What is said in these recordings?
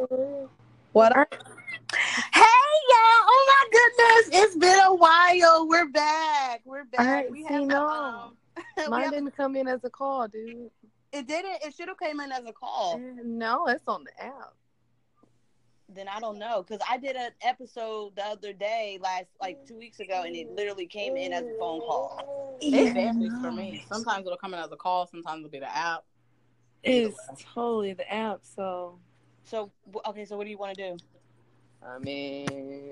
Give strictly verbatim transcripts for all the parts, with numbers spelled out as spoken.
What up? Hey y'all! Oh my goodness, it's been a while. We're back. We're back. All right, we see, have no, um, mine have, didn't come in as a call, dude. It didn't. It should have came in as a call. No, it's on the app. Then I don't know, because I did an episode the other day, last like two weeks ago, and it literally came in as a phone call. It varies for me. Sometimes it'll come in as a call. Sometimes it'll be the app. It's totally the app. So, so okay. So what do you want to do? I mean,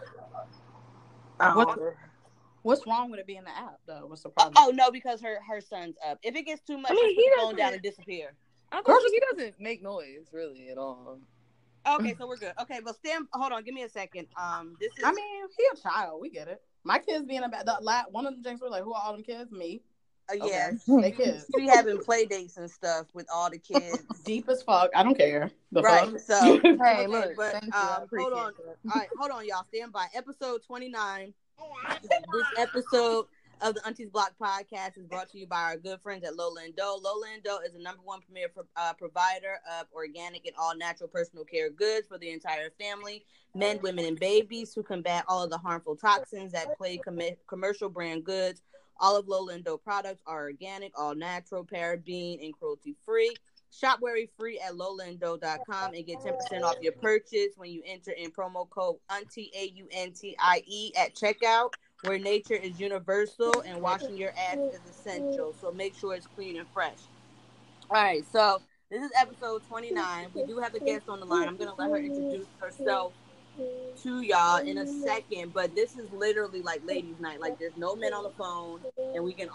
What's, what's wrong with it being the app, though? What's the problem? Oh, oh no, because her her son's up. If it gets too much, I mean, he put the phone down and disappear. I thought he doesn't make noise really at all. Okay, so we're good. Okay, well, stand. Hold on, give me a second. Um, this is. I mean, he a child. We get it. My kids being about the la- one of the things were like, who are all them kids? Me. Uh, yeah, okay. They kids. We having play dates and stuff with all the kids. Deep as fuck. I don't care. The right. Fuck? So hey, okay, look. But thank you. um, hold on. That. All right, hold on, y'all. Stand by. Episode twenty-nine. This episode of the Auntie's Block podcast is brought to you by our good friends at Lola and Doe. Lola and Doe is the number one premier for, uh, provider of organic and all natural personal care goods for the entire family, men, women, and babies, who combat all of the harmful toxins that plague com- commercial brand goods. All of Lola and Doe products are organic, all natural, paraben, and cruelty free. Shop worry free at lola and doe dot com and get ten percent off your purchase when you enter in promo code Auntie A U N T I E at checkout, where nature is universal and washing your ass is essential. So make sure it's clean and fresh. All right, so this is episode twenty-nine. We do have a guest on the line. I'm going to let her introduce herself to y'all in a second, but this is literally like ladies' night. Like, there's no men on the phone, and we can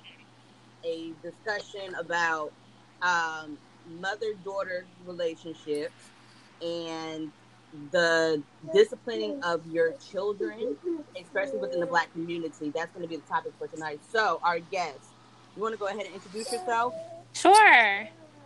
a discussion about um, mother-daughter relationships and the disciplining of your children, especially within the Black community. That's going to be the topic for tonight. So, our guest, you want to go ahead and introduce yourself? Sure.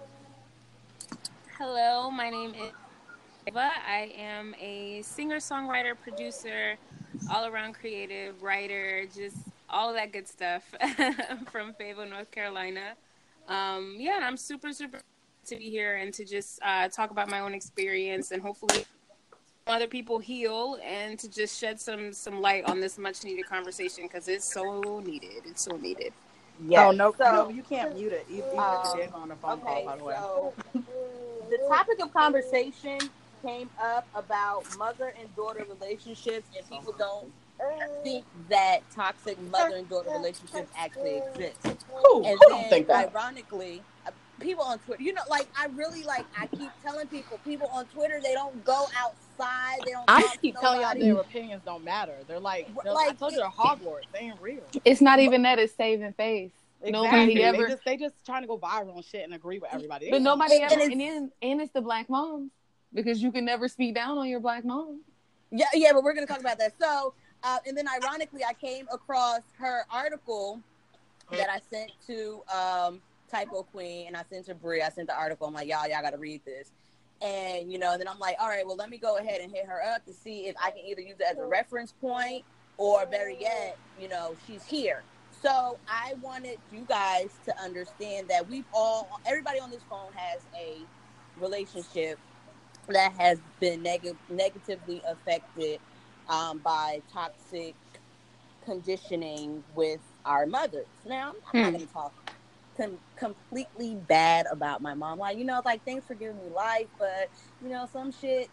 Hello, my name is Eva. I am a singer, songwriter, producer, all-around creative, writer, just all of that good stuff from Fayetteville, North Carolina. Um, yeah, and I'm super, super to be here and to just uh, talk about my own experience and hopefully other people heal and to just shed some some light on this much needed conversation because it's so needed. It's so needed. Yeah. Oh no, so, no, you can't mute it. Even, even um, if it is on a phone okay, call, by the way. So the topic of conversation came up about mother and daughter relationships, and people don't think that toxic mother and daughter relationships actually exist. Who? And Who then, don't think that? Ironically, people on Twitter, you know, like I really like. I keep telling people, people on Twitter, they don't go outside. They don't. I keep telling y'all their opinions don't matter. They're like, they're, like I told you, they're Hogwarts. They ain't real. It's not even that. It's saving face. Exactly. Nobody ever. They just, they just trying to go viral and shit and agree with everybody. They but nobody and ever. It's, and then, and it's the Black moms because you can never speak down on your Black mom. Yeah, yeah, but we're gonna talk about that. So, uh, and then ironically, I came across her article that I sent to um, Typo Queen, and I sent to Brie. I sent the article. I'm like, y'all, y'all got to read this. And, you know, then I'm like, all right, well, let me go ahead and hit her up to see if I can either use it as a reference point or better yet, you know, she's here. So I wanted you guys to understand that we've all, everybody on this phone has a relationship that has been neg- negatively affected um, by toxic conditioning with our mothers. Now, I'm not Hmm. going to talk com- completely bad about my mom. Like, you know, like, thanks for giving me life, but, you know, some shit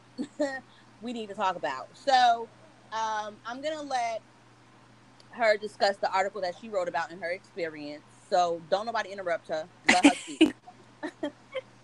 we need to talk about. So, um, I'm going to let her discuss the article that she wrote about in her experience. So, don't nobody interrupt her. Let her speak. Uh,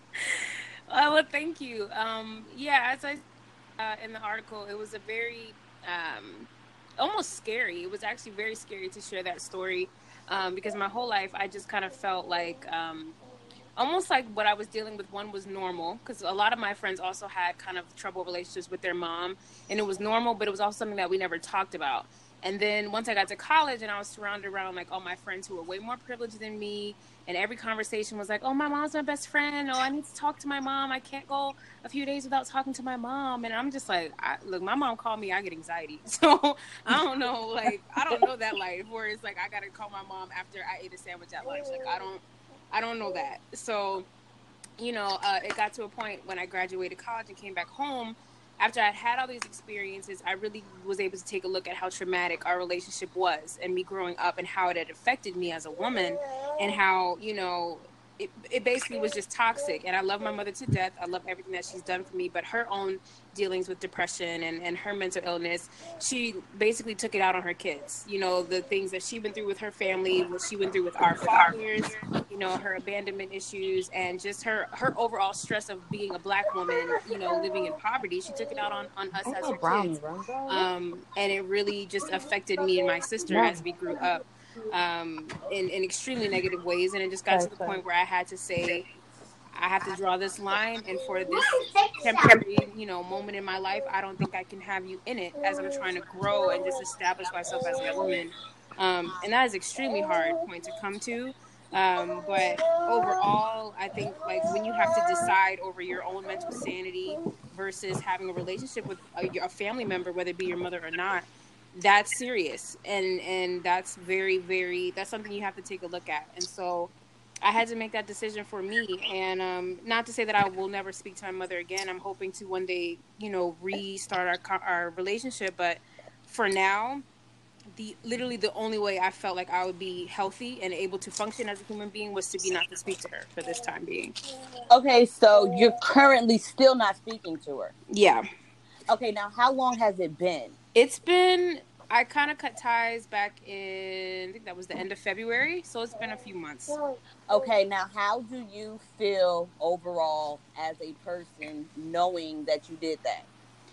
well, thank you. Um, yeah, as I uh, in the article, it was a very um, almost scary. It was actually very scary to share that story um, because my whole life I just kind of felt like um, almost like what I was dealing with, one was normal because a lot of my friends also had kind of trouble relationships with their mom, and it was normal, but it was also something that we never talked about. And then once I got to college and I was surrounded around like all my friends who were way more privileged than me, and every conversation was like, oh, my mom's my best friend. Oh, I need to talk to my mom. I can't go a few days without talking to my mom. And I'm just like, I, look, my mom called me, I get anxiety. So I don't know, like, I don't know that life where it's like I got to call my mom after I ate a sandwich at lunch. Like, I don't, I don't know that. So you know, uh, it got to a point when I graduated college and came back home. After I'd had all these experiences, I really was able to take a look at how traumatic our relationship was and me growing up and how it had affected me as a woman and how, you know, it, it basically was just toxic. And I love my mother to death. I love everything that she's done for me, but her own dealings with depression and, and her mental illness, she basically took it out on her kids. You know, the things that she went through with her family, what she went through with our fathers, you know, her abandonment issues, and just her, her overall stress of being a black woman, you know, living in poverty. She took it out on, on us as her kids. Um, and it really just affected me and my sister as we grew up. Um, in, in extremely negative ways, and it just got to the point where I had to say, I have to draw this line, and for this temporary, you know, moment in my life, I don't think I can have you in it as I'm trying to grow and just establish myself as a woman. Um, and that is extremely hard point to come to. Um, but overall, I think like when you have to decide over your own mental sanity versus having a relationship with a, a family member, whether it be your mother or not, that's serious, and and that's very very that's something you have to take a look at. And so I had to make that decision for me, and um not to say that I will never speak to my mother again. I'm hoping to one day, you know, restart our our relationship, but for now, the literally the only way I felt like I would be healthy and able to function as a human being was to be not to speak to her for this time being. Okay, so you're currently still not speaking to her? Yeah. Okay, now how long has it been? It's been, I kind of cut ties back in, I think that was the end of February, so it's been a few months. Okay, now how do you feel overall as a person knowing that you did that?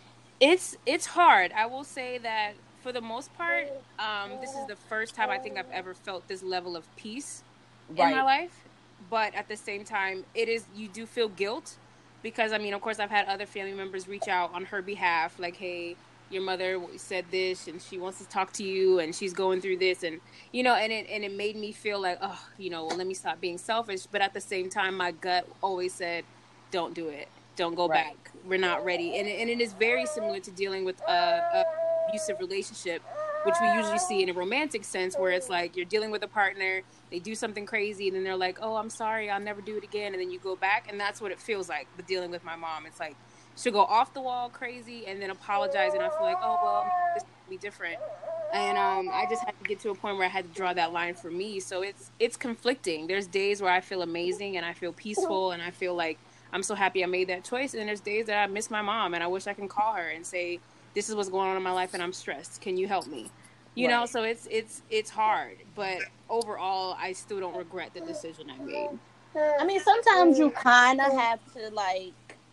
It's it's hard. I will say that for the most part, um, this is the first time I think I've ever felt this level of peace right. in my life. But at the same time, it is, you do feel guilt because, I mean, of course, I've had other family members reach out on her behalf, like, hey, your mother said this and she wants to talk to you and she's going through this, and you know, and it and it made me feel like, oh, you know, well, let me stop being selfish. But at the same time, my gut always said, don't do it, don't go right. back, we're not ready. And and it is very similar to dealing with a, a abusive relationship, which we usually see in a romantic sense, where it's like you're dealing with a partner, they do something crazy, and then they're like, oh, I'm sorry, I'll never do it again, and then you go back. And that's what it feels like with dealing with my mom. It's like she'll go off the wall crazy and then apologize, and I feel like, oh, well, this will be different. And um, I just had to get to a point where I had to draw that line for me. So it's it's conflicting. There's days where I feel amazing and I feel peaceful and I feel like I'm so happy I made that choice. And there's days that I miss my mom and I wish I can call her and say, this is what's going on in my life and I'm stressed. Can you help me? You right. know, so it's it's it's hard. But overall, I still don't regret the decision I made. I mean, sometimes you kind of have to, like,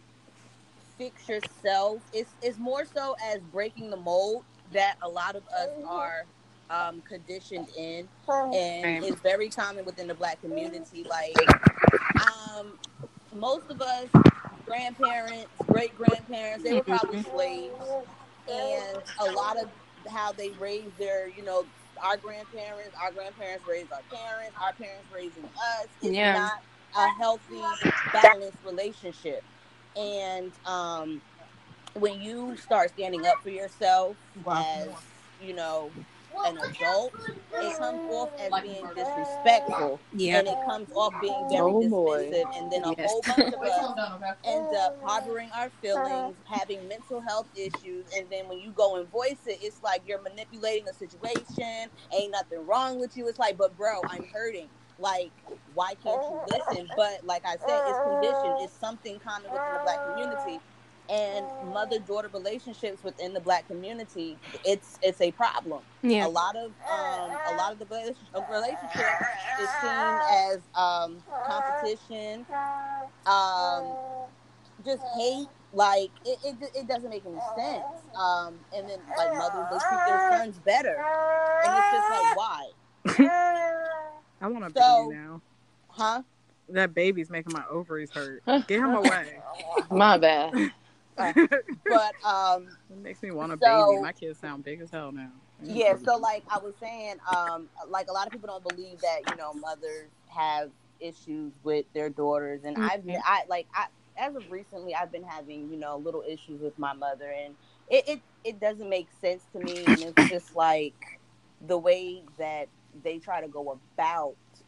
fix yourself. It's it's more so as breaking the mold that a lot of us are um, conditioned in, and it's very common within the Black community. Like, um, most of us, grandparents, great grandparents, they were probably slaves, and a lot of how they raised their, you know, our grandparents, our grandparents raised our parents, our parents raising us. It's yeah. not a healthy, balanced relationship. And um, when you start standing up for yourself wow. as, you know, an adult, it comes off as being disrespectful. Yeah. And it comes off being very oh, dismissive. Boy. And then a yes. whole bunch of us end up harboring our feelings, having mental health issues. And then when you go and voice it, it's like you're manipulating a situation. Ain't nothing wrong with you. It's like, but bro, I'm hurting. Like, why can't you listen? But like I said, it's conditioned. It's something common within the Black community, and mother-daughter relationships within the Black community. It's it's a problem. Yeah. A lot of um, a lot of the relationship is seen as um, competition, um, just hate. Like it, it, it doesn't make any sense. Um, and then like mothers, they treat their sons better, and it's just like, why? I want a so, baby now. Huh? That baby's making my ovaries hurt. Get him away. My bad. Uh, but um, it makes me want a so, baby. My kids sound big as hell now. Yeah. So like I was saying, um, like a lot of people don't believe that, you know, mothers have issues with their daughters, and mm-hmm. I've been, I like I as of recently I've been having, you know, little issues with my mother, and it it, it doesn't make sense to me, and it's just like the way that they try to go about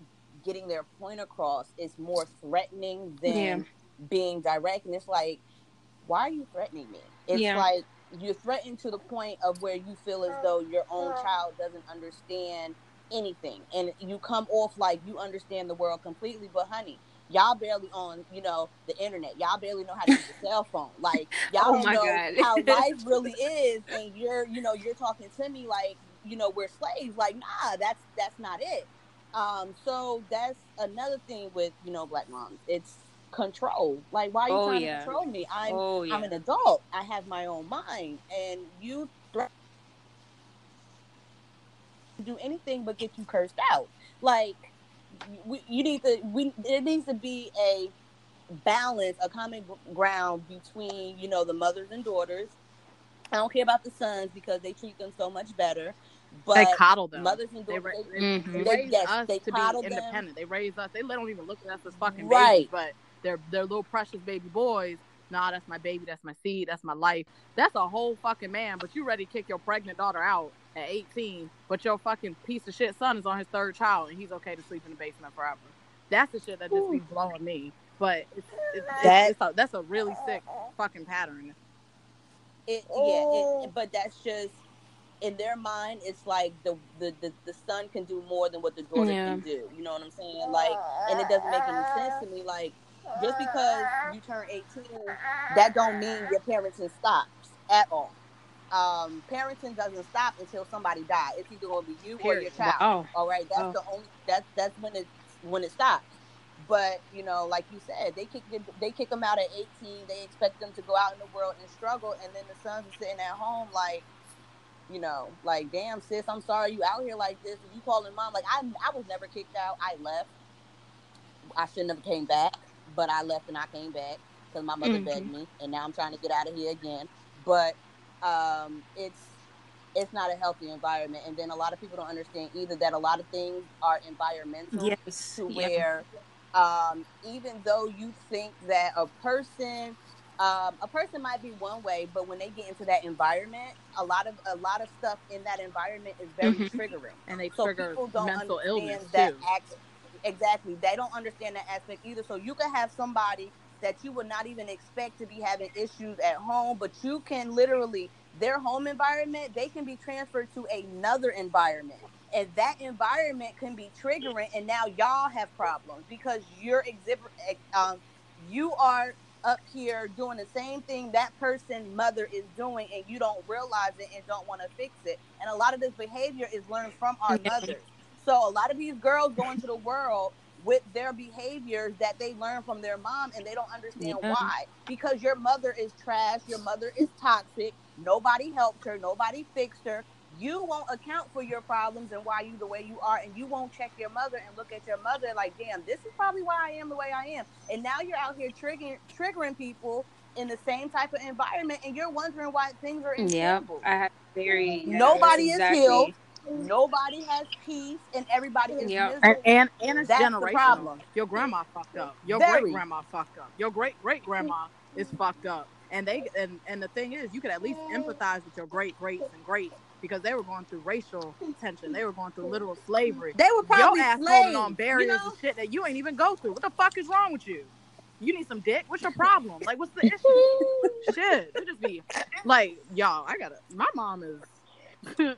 getting their point across is more threatening than Yeah. being direct. And it's like, why are you threatening me? It's Yeah. like you're threatened to the point of where you feel as though your own child doesn't understand anything, and you come off like you understand the world completely. But honey, y'all barely on, you know, the internet. Y'all barely know how to use a cell phone. Like, y'all Oh don't my know God. how life really is, and you're, you know, you're talking to me like, you know, we're slaves. Like, nah, that's that's not it. Um, so that's another thing with, you know, Black moms. It's control. Like, why are you Oh, trying yeah. to control me? I'm Oh, I'm yeah. an adult. I have my own mind, and you threaten to do anything but get you cursed out. Like, we, you need to. We there needs to be a balance, a common ground between, you know, the mothers and daughters. I don't care about the sons because they treat them so much better. But They coddle them. mothers and They, daughters, ra- they, they, Mhm. they they raise yes, us they to coddle be them. independent. They raise us. They don't even look at us as fucking Right. babies, but they're they're little precious baby boys. Nah, that's my baby. That's my seed. That's my life. That's a whole fucking man. But you ready to kick your pregnant daughter out at eighteen? But your fucking piece of shit son is on his third child, and he's okay to sleep in the basement forever. That's the shit that just be blowing me. But it's, it's, That- it's, it's a, that's a really sick fucking pattern. It, yeah, it, but that's just in their mind. It's like the, the the the son can do more than what the daughter Yeah. can do. You know what I'm saying? Like, and it doesn't make any sense to me. Like, just because you turn eighteen, that don't mean your parenting stops at all. Um, parenting doesn't stop until somebody dies. It's either going to be you or your Period. child. Wow. All right, that's Oh. the only that's that's when it when it stops. But, you know, like you said, they kick they kick them out at eighteen. They expect them to go out in the world and struggle, and then the sons are sitting at home like, you know, like, damn, sis, I'm sorry you out here like this, and you calling mom. Like, I I was never kicked out. I left. I shouldn't have came back, but I left and I came back because my mother Mhm. begged me, and now I'm trying to get out of here again. But um, it's it's not a healthy environment, and then a lot of people don't understand either that a lot of things are environmental Yes. to Yeah. where um, even though you think that a person um, a person might be one way, but when they get into that environment, a lot of a lot of stuff in that environment is very Mhm. triggering. And they So trigger people don't mental understand illness, that too. act exactly. They don't understand that aspect either. So you can have somebody that you would not even expect to be having issues at home, but you can literally, their home environment, they can be transferred to another environment. And that environment can be triggering, and now y'all have problems because you're exhibit um you are up here doing the same thing that person mother is doing, and you don't realize it and don't want to fix it. And a lot of this behavior is learned from our Yeah. mothers. So a lot of these girls go into the world with their behaviors that they learn from their mom, and they don't understand Yeah. why. Because your mother is trash, your mother is toxic, nobody helped her, nobody fixed her. You won't account for your problems and why you the way you are, and you won't check your mother and look at your mother like, damn, this is probably why I am the way I am. And now you're out here triggering triggering people in the same type of environment, and you're wondering why things are in Yep. shambles. I have very. Yeah, Nobody that's is healed. exactly. Nobody has peace, and everybody is Yep. miserable. And, and and it's That's the generational. problem. Your grandma fucked up. Your Very. great grandma fucked up. Your great great grandma is fucked up. And they and and the thing is, you could at least empathize with your great greats and greats because they were going through racial tension. They were going through literal slavery. They were probably Your ass slaves, holding on you barriers know? and shit that you ain't even go through. What the fuck is wrong with you? You need some dick? What's your problem? Like, what's the issue? Shit, you just be like, y'all. I gotta. My mom is. Just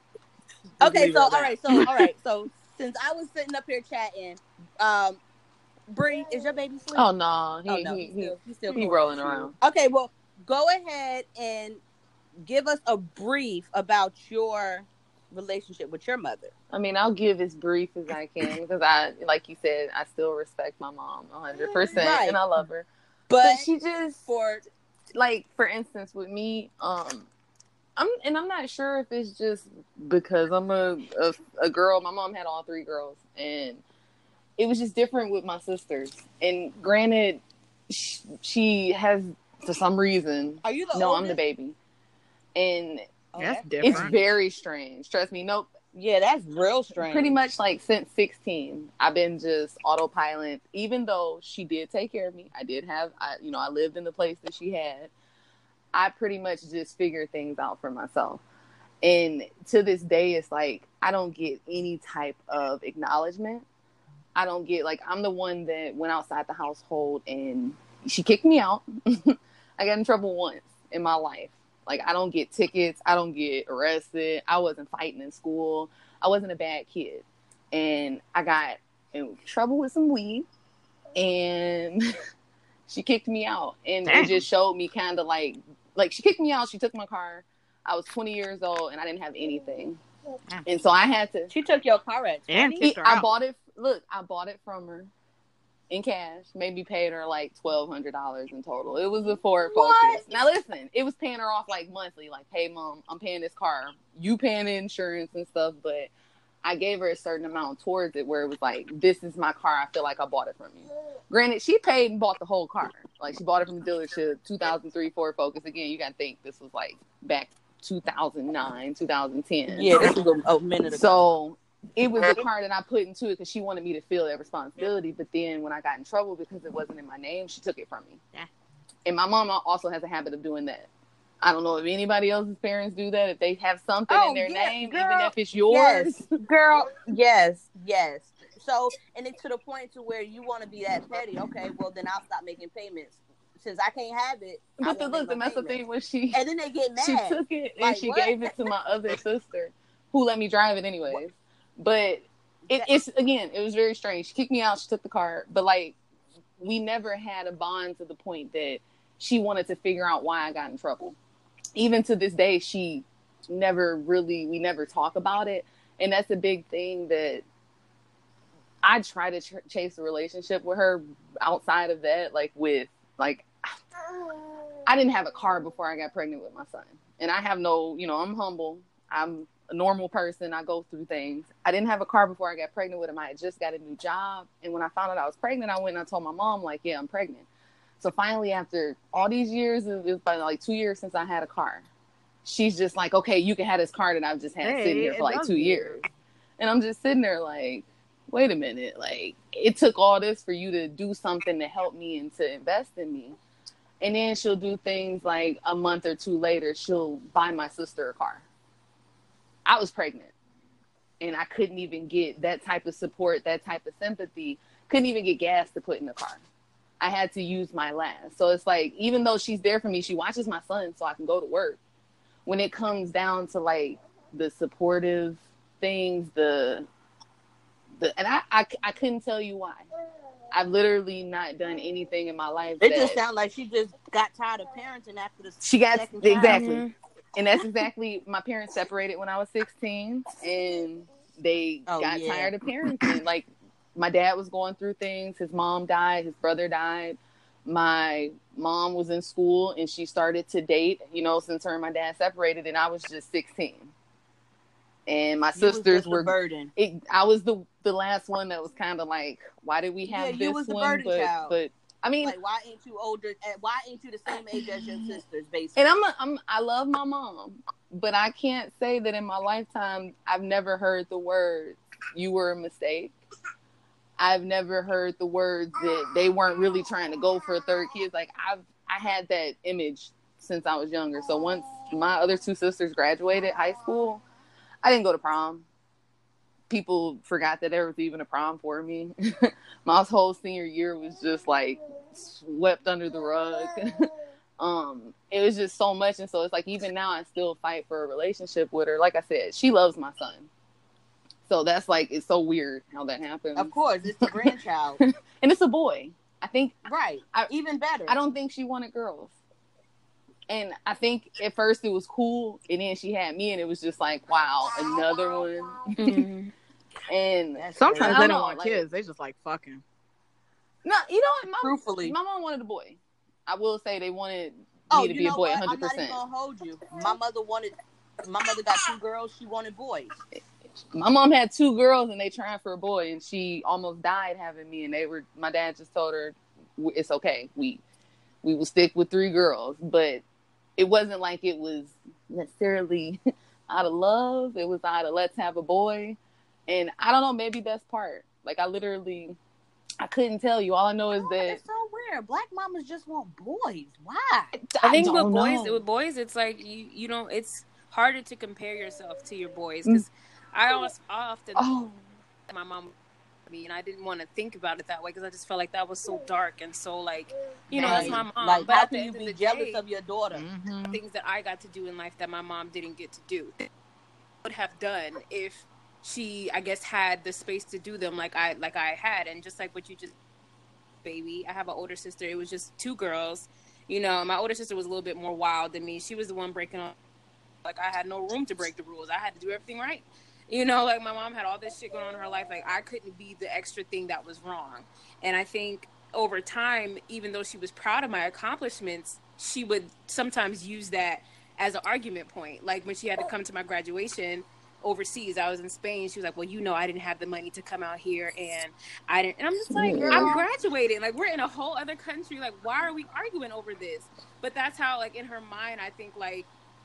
Okay, leave it so at all that. right, so all right, so since I was sitting up here chatting, um, Bree, is your baby asleep? Oh no, he Oh, no, he he's he, still he's still he cool. rolling around. Okay, well, go ahead and give us a brief about your relationship with your mother. I mean, I'll give as brief as I can because I, like you said, I still respect my mom a hundred percent, Right. and I love her. But, But she just, for like, for instance, with me, um, I'm, and I'm not sure if it's just because I'm a, a a girl. My mom had all three girls, and it was just different with my sisters. And granted, she, she has for some reason. are you the No, oldest? I'm the baby, and Oh, That's that's different. it's very strange. Trust me. Nope. Yeah, that's real strange. Pretty much like since sixteen, I've been just autopilot. Even though she did take care of me, I did have, I, you know, I lived in the place that she had. I pretty much just figured things out for myself. And to this day, it's like I don't get any type of acknowledgement. I don't get, like, I'm the one that went outside the household and she kicked me out. I got in trouble once in my life. Like, I don't get tickets. I don't get arrested. I wasn't fighting in school. I wasn't a bad kid. And I got in trouble with some weed, and she kicked me out. And Damn. It just showed me kind of like, like, she kicked me out. She took my car. I was twenty years old, and I didn't have anything. And so I had to. She took your car at twenty? I out. bought it. Look, I bought it from her in cash. Maybe paid her like twelve hundred dollars in total. It was a Ford Focus. Now listen, it was paying her off like monthly. Like, hey mom, I'm paying this car. You paying the insurance and stuff, but I gave her a certain amount towards it where it was like, this is my car. I feel like I bought it from you. Granted, she paid and bought the whole car. Like, she bought it from the dealership. two thousand three Ford Focus. Again, you got to think this was like back two thousand nine, two thousand ten. Yeah, this was a, a minute ago. So it was a car that I put into it because she wanted me to feel that responsibility. But then when I got in trouble because it wasn't in my name, she took it from me. Yeah. And my mom also has a habit of doing that. I don't know if anybody else's parents do that. If they have something oh, in their yeah, name, girl, even if it's yours. Yes, girl, yes, yes. So, and it's to the point to where you want to be that petty. Okay, well, then I'll stop making payments. Since I can't have it. But the, look, and that's the thing when she... And then they get mad. She took it and like, she what? gave it to my other sister, who let me drive it anyways. But it, it's, again, it was very strange. She kicked me out. She took the car. But, like, we never had a bond to the point that she wanted to figure out why I got in trouble. Even to this day, she never really, we never talk about it. And that's a big thing that I try to ch- chase a relationship with her outside of that, like with, like, I didn't have a car before I got pregnant with my son. And I have no, you know, I'm humble. I'm a normal person. I go through things. I didn't have a car before I got pregnant with him. I had just got a new job. And when I found out I was pregnant, I went and I told my mom, like, yeah, I'm pregnant. So finally, after all these years, it was probably like two years since I had a car. She's just like, okay, you can have this car that I've just had hey, sitting here for like two years. And I'm just sitting there like, wait a minute. Like, it took all this for you to do something to help me and to invest in me. And then she'll do things like a month or two later, she'll buy my sister a car. I was pregnant. And I couldn't even get that type of support, that type of sympathy. Couldn't even get gas to put in the car. I had to use my last. So it's like, even though she's there for me, she watches my son so I can go to work. When it comes down to like the supportive things, the, the and I, I, I couldn't tell you why. I've literally not done anything in my life. It just sounds like she just got tired of parenting after the She got, second exactly. child. And that's exactly, my parents separated when I was sixteen and they oh, got yeah. tired of parenting. Like, my dad was going through things. His mom died. His brother died. My mom was in school and she started to date, you know, since her and my dad separated, and I was just sixteen. And my you sisters were burden. It, I was the the last one that was kind of like, why did we have yeah, this you was the one? burden But, child. but I mean, like, why ain't you older? Why ain't you the same age as your sisters, basically? And I'm, a, I'm, I love my mom, but I can't say that in my lifetime I've never heard the words "you were a mistake." I've never heard the words that they weren't really trying to go for a third kid. Like, I've, I had that image since I was younger. So once my other two sisters graduated high school, I didn't go to prom. People forgot that there was even a prom for me. My whole senior year was just like swept under the rug. um, it was just so much. And so it's like, even now I still fight for a relationship with her. Like I said, she loves my son. So that's like, it's so weird how that happens. Of course, it's the grandchild. And it's a boy. I think. Right. I, Even better. I don't think she wanted girls. And I think at first it was cool. And then she had me and it was just like, wow, another one. Mm-hmm. And sometimes they don't know, want like, kids. They just like fucking. No, you know what? My, Truthfully. My mom wanted a boy. I will say they wanted oh, me to be a boy what? one hundred percent. I'm not even going to hold you. My mother wanted, my mother got two girls. She wanted boys. My mom had two girls and they tried for a boy and she almost died having me. And they were, my dad just told her, it's okay. We, we will stick with three girls, but it wasn't like it was necessarily out of love. It was out of let's have a boy. And I don't know, maybe that's part. Like, I literally, I couldn't tell you. All I know is oh, that it's so weird. Black mamas just want boys. Why? I, I think with boys, know. with boys, it's like you, you know, it's harder to compare yourself to your boys because mm. I always, I often, oh. my mom, me, and I didn't want to think about it that way because I just felt like that was so dark and so like, you know, Right. that's my mom. Like, but how at the can you end of be the jealous day, of your daughter? Mhm. things that I got to do in life that my mom didn't get to do, would have done if she, I guess, had the space to do them like I like I had. And just like what you just, baby, I have an older sister. It was just two girls. You know, my older sister was a little bit more wild than me. She was the one breaking on. Like, I had no room to break the rules. I had to do everything right. You know, like, my mom had all this shit going on in her life. Like, I couldn't be the extra thing that was wrong. And I think over time, even though she was proud of my accomplishments, she would sometimes use that as an argument point. Like, when she had to come to my graduation overseas, I was in Spain. She was like, well, you know, I didn't have the money to come out here, and I didn't. And I'm just like, Yeah. I'm graduating. Like, we're in a whole other country. Like, why are we arguing over this? But that's how, like, in her mind, I think, like,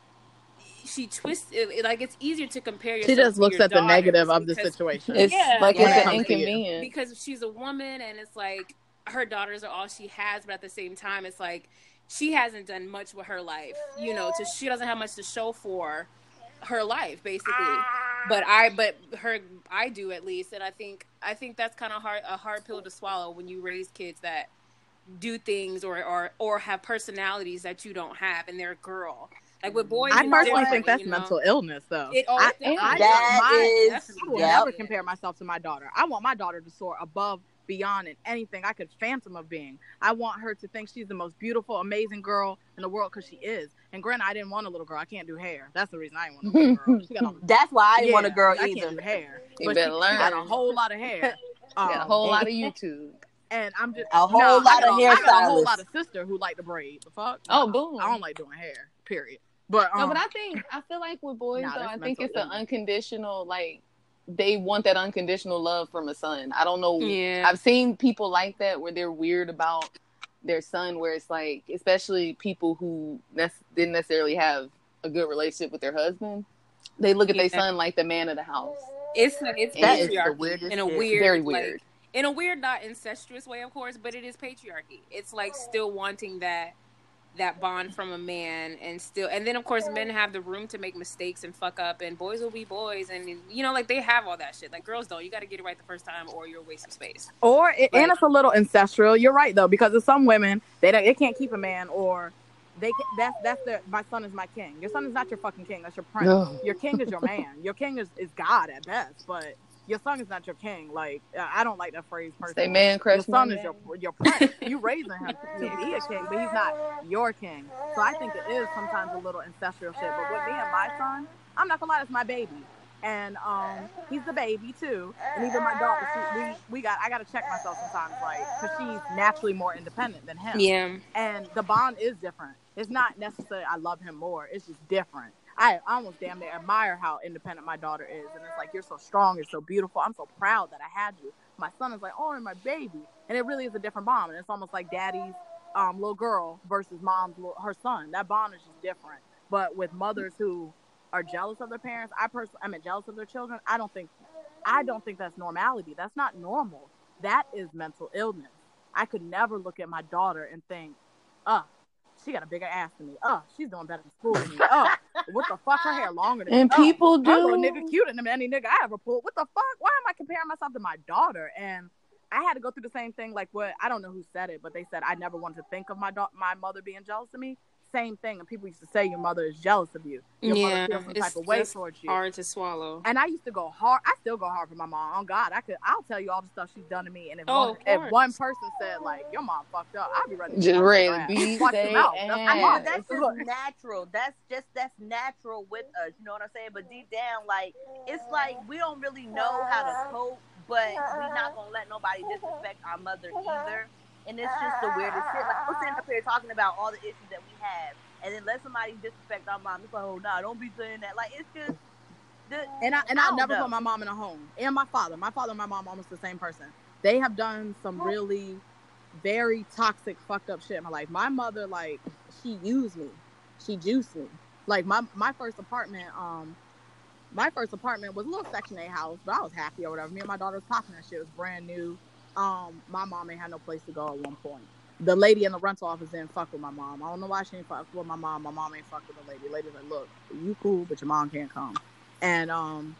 she twists it, like, it's easier to compare yourself She just to looks your at the negative daughters of the because- situation. It's Yeah, like yeah. it's When an it comes to you. inconvenience. because she's a woman, and it's like her daughters are all she has, but at the same time, it's like she hasn't done much with her life. You know, to, she doesn't have much to show for her life, basically. But I, but her, I do at least, and I think, I think that's kind of hard, a hard pill to swallow when you raise kids that do things or or or have personalities that you don't have, and they're a girl. Like with boys, I it's personally different, think that's you know? mental illness, though. It I, always I, That my, is- I will yep. never compare myself to my daughter. I want my daughter to soar above, beyond, and anything I could phantom of being. I want her to think she's the most beautiful, amazing girl in the world, because she is. And granted, I didn't want a little girl. I can't do hair. That's the reason I didn't want a little girl. She got all That's why I didn't yeah, want a girl I either. can't do hair. You But better she, learn. she got a whole lot of hair. Um, Got a whole and, lot of YouTube. and I'm just A whole no, lot I got of a- I got a whole hairstylists. lot of sister who like to braid. The fuck? Oh, No, boom. I don't like doing hair. Period. But um, No, but I think I feel like with boys Nah, though, that's I think mental it's an illness. unconditional, like they want that unconditional love from a son. I don't know. Yeah. I've seen people like that where they're weird about their son, where it's like, especially people who ne- didn't necessarily have a good relationship with their husband. They look at their Yeah. son like the man of the house. It's it's That is the patriarchy weirdest in a shit. weird, Very like, weird. in a weird, not incestuous way, of course, but it is patriarchy. It's like still wanting that that bond from a man, and still, and then of course men have the room to make mistakes and fuck up, and boys will be boys, and you know, like they have all that shit. Like girls don't. You got to get it right the first time, or you're a waste of space. Or it, Like- and it's a little ancestral. You're right though, because of some women, they don't, they can't keep a man, or they can, that's that's their my son is my king. Your son is not your fucking king. That's your prince. No. Your king is your man. Your king is, is God at best, but your son is not your king. Like uh, I don't like that phrase personally. Say man Your crush son my is your man. your prince. You raising him to be a king, but he's not your king. So I think it is sometimes a little ancestral shit. But with me and my son, I'm not gonna lie, it's my baby. And um, he's the baby too, and even my daughter. She, we we got. I got to check myself sometimes, like, because she's naturally more independent than him. Yeah, And the bond is different. It's not necessarily I love him more. It's just different. I almost damn near admire how independent my daughter is, and it's like, you're so strong, you're so beautiful. I'm so proud that I had you. My son is like, oh, and my baby, and it really is a different bond. And it's almost like daddy's um, little girl versus mom's little, her son. That bond is just different. But with mothers who are jealous of their parents, I personally, I mean, jealous of their children. I don't think, I don't think that's normality. That's not normal. That is mental illness. I could never look at my daughter and think, uh, she got a bigger ass than me. Oh, she's doing better in school than me. Oh, what the fuck? Her hair longer than me. And Oh, people her little do. nigga cuter than any nigga I ever pulled. What the fuck? Why am I comparing myself to my daughter? And I had to go through the same thing. Like what? I don't know who said it, but they said I never wanted to think of my da- my mother being jealous of me. Same thing. And people used to say your mother is jealous of you. Your yeah, mother feels some it's type of way just towards you. hard to swallow. And I used to go hard. I still go hard for my mom. On God, I could. I'll tell you all the stuff she's done to me. And if, Oh, one, of if course. one person said like your mom fucked up, I'd be ready to Just punch ready her to ass. beat Watch they them out. That's my I mean, mom. but that's Look. just natural. That's just that's natural with us. You know what I'm saying? But deep down, like it's like we don't really know how to cope, but we're not gonna let nobody disrespect our mother either. And it's just the weirdest shit. Like we're sitting up here talking about all the issues that we have, and then let somebody disrespect our mom. It's like, oh no, don't be saying that. Like it's just. The, And I and I I don't never know. put my mom in a home. And my father. My father and my mom almost the same person. They have done some really very toxic, fucked up shit in my life. My mother, like, she used me. She juiced me. Like my my first apartment, um, my first apartment was a little Section eight house, but I was happy or whatever. Me and my daughter was popping that shit. It was brand new. Um, my mom ain't had no place to go at one point. The lady in the rental office didn't fuck with my mom. I don't know why she ain't fuck with my mom. My mom ain't fuck with the lady. The lady's like, look, you cool, but your mom can't come. And um,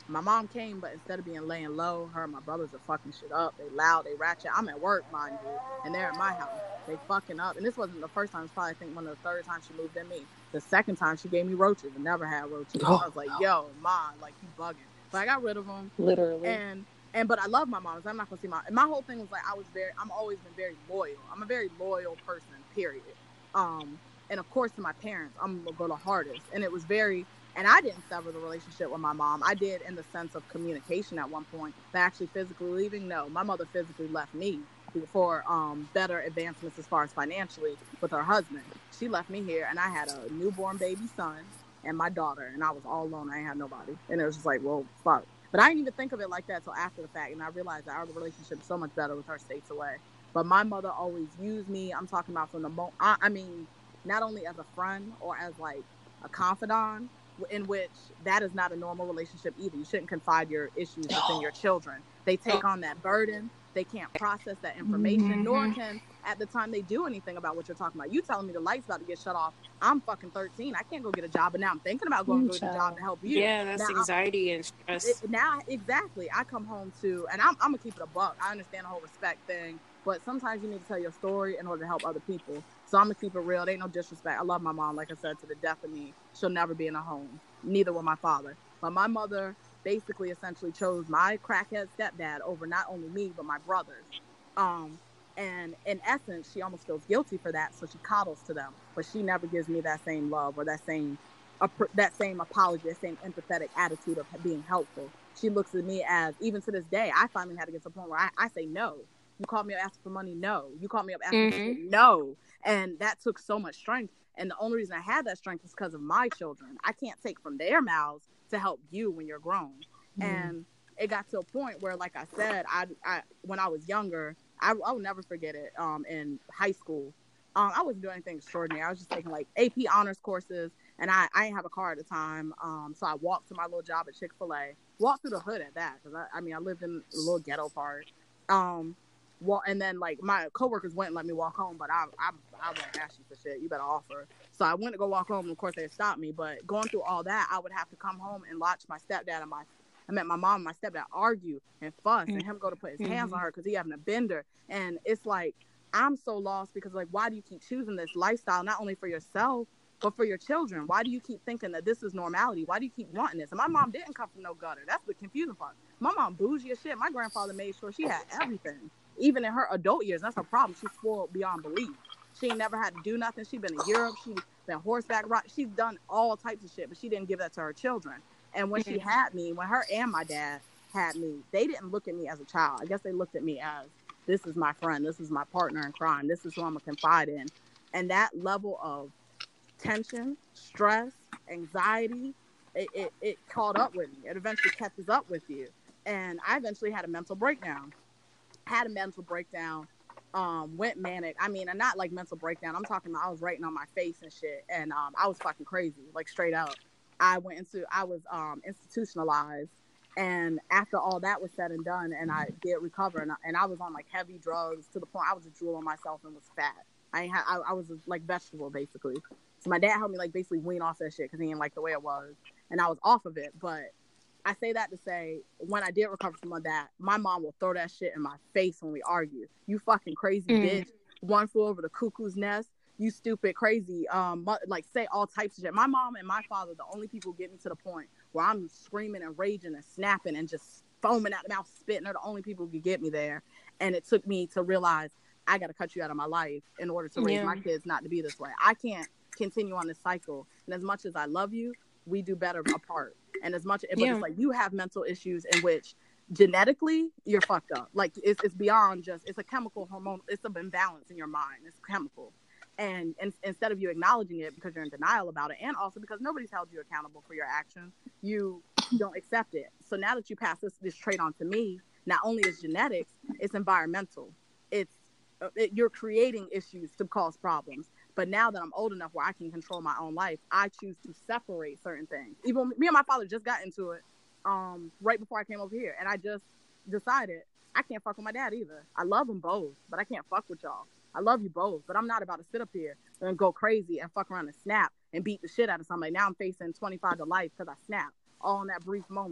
My mom came, but instead of being laying low, her and my brothers are fucking shit up. They loud, they ratchet. I'm at work, mind you, and they're at my house. They fucking up. And this wasn't the first time. It's probably, I think, one of the third times she moved in me. The second time, she gave me roaches. I never had roaches. Oh, I was like, yo, ma, like, you bugging. But I got rid of them. Literally. And, and but I love my mom. So I'm not going to see my... My whole thing was, like, I was very... I'm always been very loyal. I'm a very loyal person, period. Um, and, of course, to my parents, I'm going to go the hardest. And it was very... And I didn't sever the relationship with my mom. I did in the sense of communication at one point. But actually physically leaving, no. My mother physically left me for um, better advancements as far as financially with her husband. She left me here, and I had a newborn baby son and my daughter, and I was all alone. I ain't had nobody. And it was just like, well, fuck. But I didn't even think of it like that until after the fact, and I realized that our relationship is so much better with her states away. But my mother always used me. I'm talking about from the moment, I, I mean, not only as a friend or as, like, a confidant, in which that is not a normal relationship either. You shouldn't confide your issues within your children. They take on that burden. They can't process that information, mm-hmm. nor can, at the time they do anything about what you're talking about. You telling me the light's about to get shut off. I'm fucking thirteen. I can't go get a job, but now I'm thinking about going to get a job to help you. Yeah, that's now, anxiety and stress. It, now, exactly. I come home to, and I'm, I'm going to keep it a buck. I understand the whole respect thing, but sometimes you need to tell your story in order to help other people. So I'm going to keep it real. There ain't no disrespect. I love my mom, like I said, to the death of me. She'll never be in a home. Neither will my father. But my mother basically essentially chose my crackhead stepdad over not only me, but my brothers. Um, and in essence, she almost feels guilty for that, so she coddles to them. But she never gives me that same love or that same uh, that same apology, that same empathetic attitude of being helpful. She looks at me as, even to this day, I finally had to get to the point where I, I say no. You called me up asking for money? No. You called me up asking mm-hmm. for shit? No. And that took so much strength. And the only reason I had that strength is because of my children. I can't take from their mouths to help you when you're grown. Mm-hmm. And it got to a point where, like I said, I, I when I was younger, I, I will never forget it. Um, in high school, um, I wasn't doing anything extraordinary. I was just taking like A P honors courses, and I, I didn't have a car at the time. Um, so I walked to my little job at Chick-fil-A, walked through the hood at that, because I, I mean, I lived in a little ghetto part. Um, well, and then like my coworkers wouldn't let me walk home, but I, I, I won't ask you for shit. You better offer. So I went to go walk home, and of course they stopped me. But going through all that, I would have to come home and watch my stepdad and my I met my mom and my stepdad argue and fuss, and him go to put his mm-hmm. hands on her because he having a bender. And it's like, I'm so lost because, like, why do you keep choosing this lifestyle, not only for yourself, but for your children? Why do you keep thinking that this is normality? Why do you keep wanting this? And my mom didn't come from no gutter. That's the confusing part. My mom bougie as shit. My grandfather made sure she had everything. Even in her adult years, that's her problem. She's spoiled beyond belief. She ain't never had to do nothing. She's been in Europe. She's been horseback riding. She's done all types of shit, but she didn't give that to her children. And when she had me, when her and my dad had me, they didn't look at me as a child. I guess they looked at me as, this is my friend. This is my partner in crime. This is who I'm going to confide in. And that level of tension, stress, anxiety, it, it, it caught up with me. It eventually catches up with you. And I eventually had a mental breakdown. Had a mental breakdown. Um, went manic. I mean, and not like mental breakdown. I'm talking about I was writing on my face and shit. And um, I was fucking crazy, like straight out. I went into, I was um, institutionalized. And after all that was said and done, and I did recover, and I, and I was on like heavy drugs to the point I was a drool on myself and was fat. I ain't ha- I, I was a, like vegetable basically. So my dad helped me like basically wean off that shit because he didn't like the way it was. And I was off of it. But I say that to say, when I did recover from all that, my mom will throw that shit in my face when we argue. You fucking crazy mm. bitch. One flew over the cuckoo's nest. You stupid, crazy, um, like say all types of shit. My mom and my father, the only people get me to the point where I'm screaming and raging and snapping and just foaming out the mouth, spitting. They're the only people who could get me there. And it took me to realize I got to cut you out of my life in order to raise yeah. my kids not to be this way. I can't continue on this cycle. And as much as I love you, we do better apart. And as much, but yeah. it's like you have mental issues in which genetically you're fucked up. Like it's, it's beyond just, it's a chemical hormone. It's an imbalance in your mind. It's chemical. And, and instead of you acknowledging it because you're in denial about it, and also because nobody's held you accountable for your actions, you don't accept it. So now that you pass this, this trait on to me, not only is genetics, it's environmental. It's it, you're creating issues to cause problems. But now that I'm old enough where I can control my own life, I choose to separate certain things. Even me and my father just got into it um, right before I came over here, and I just decided I can't fuck with my dad either. I love them both, but I can't fuck with y'all. I love you both, but I'm not about to sit up here and go crazy and fuck around and snap and beat the shit out of somebody. Now I'm facing twenty-five to life because I snapped all in that brief moment.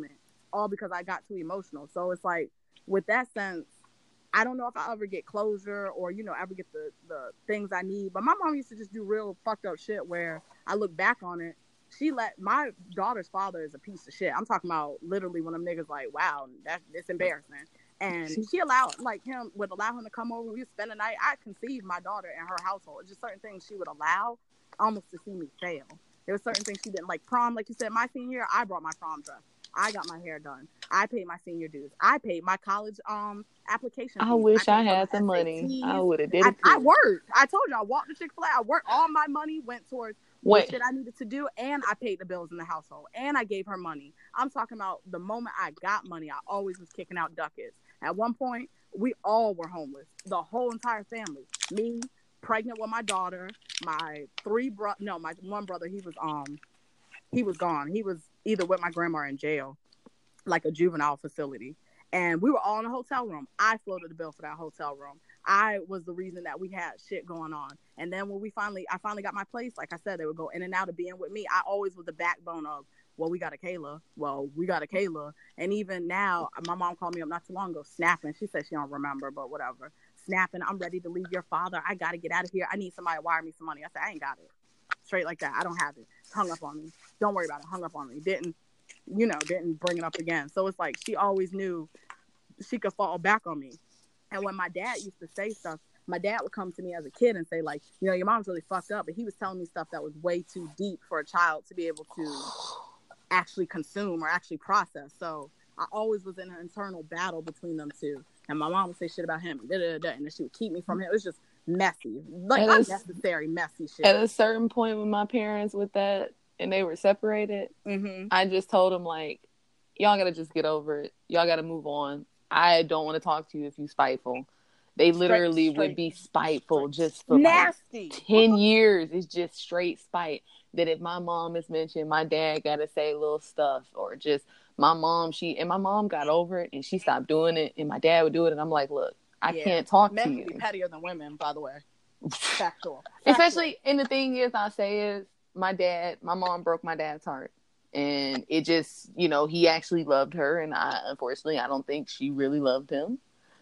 all because I got too emotional. So it's like, with that sense, I don't know if I'll ever get closure or, you know, ever get the, the things I need. But my mom used to just do real fucked up shit where I look back on it. She let my daughter's father is a piece of shit. I'm talking about literally when them niggas like, wow, that's it's embarrassing. And she allowed, like, him, would allow him to come over. We would spend the night. I conceived my daughter in her household. Just certain things she would allow almost to see me fail. There were certain things she didn't like. Prom, like you said, my senior year, I brought my prom dress. I got my hair done. I paid my senior dues. I paid my college um application fees. I wish I, I had the money. I would have did it. I, I worked. I told you, I walked to Chick-fil-A. I worked. All my money went towards what shit I needed to do, and I paid the bills in the household, and I gave her money. I'm talking about the moment I got money, I always was kicking out ducats. At one point, we all were homeless. The whole entire family. Me, pregnant with my daughter, my three bro no, my one brother, he was um he was gone. He was either with my grandma or in jail, like a juvenile facility. And we were all in a hotel room. I floated the bill for that hotel room. I was the reason that we had shit going on. And then when we finally, I finally got my place, like I said, they would go in and out of being with me. I always was the backbone of, well, we got a Kayla. Well, we got a Kayla. And even now, my mom called me up not too long ago, snapping. She said she don't remember, but whatever. Snapping, I'm ready to leave your father. I got to get out of here. I need somebody to wire me some money. I said, I ain't got it. Straight like that. I don't have it. Hung up on me. Don't worry about it. Hung up on me. Didn't, you know, didn't bring it up again. So it's like she always knew she could fall back on me. And when my dad used to say stuff, my dad would come to me as a kid and say, like, you know, your mom's really fucked up. But he was telling me stuff that was way too deep for a child to be able to actually consume or actually process. So I always was in an internal battle between them two. And my mom would say shit about him, da, da, da, and then she would keep me from him. It was just messy, like At a- unnecessary messy shit. At a certain point with my parents with that, and they were separated, Mm-hmm. I just told them, like, y'all gotta just get over it. Y'all gotta move on. I don't want to talk to you if you spiteful. They literally Straight- straight- would be spiteful just for like Nasty. ten years. It's just straight spite. That if my mom is mentioned, my dad gotta say little stuff, or just my mom, she and my mom got over it and she stopped doing it, and my dad would do it, and I'm like, look, I Yeah. can't talk Men to can you. be pettier than women, by the way. Factual. Factual. Especially, and the thing is, I'll say is, my dad, my mom broke my dad's heart. And it just, you know, he actually loved her. And I, unfortunately, I don't think she really loved him.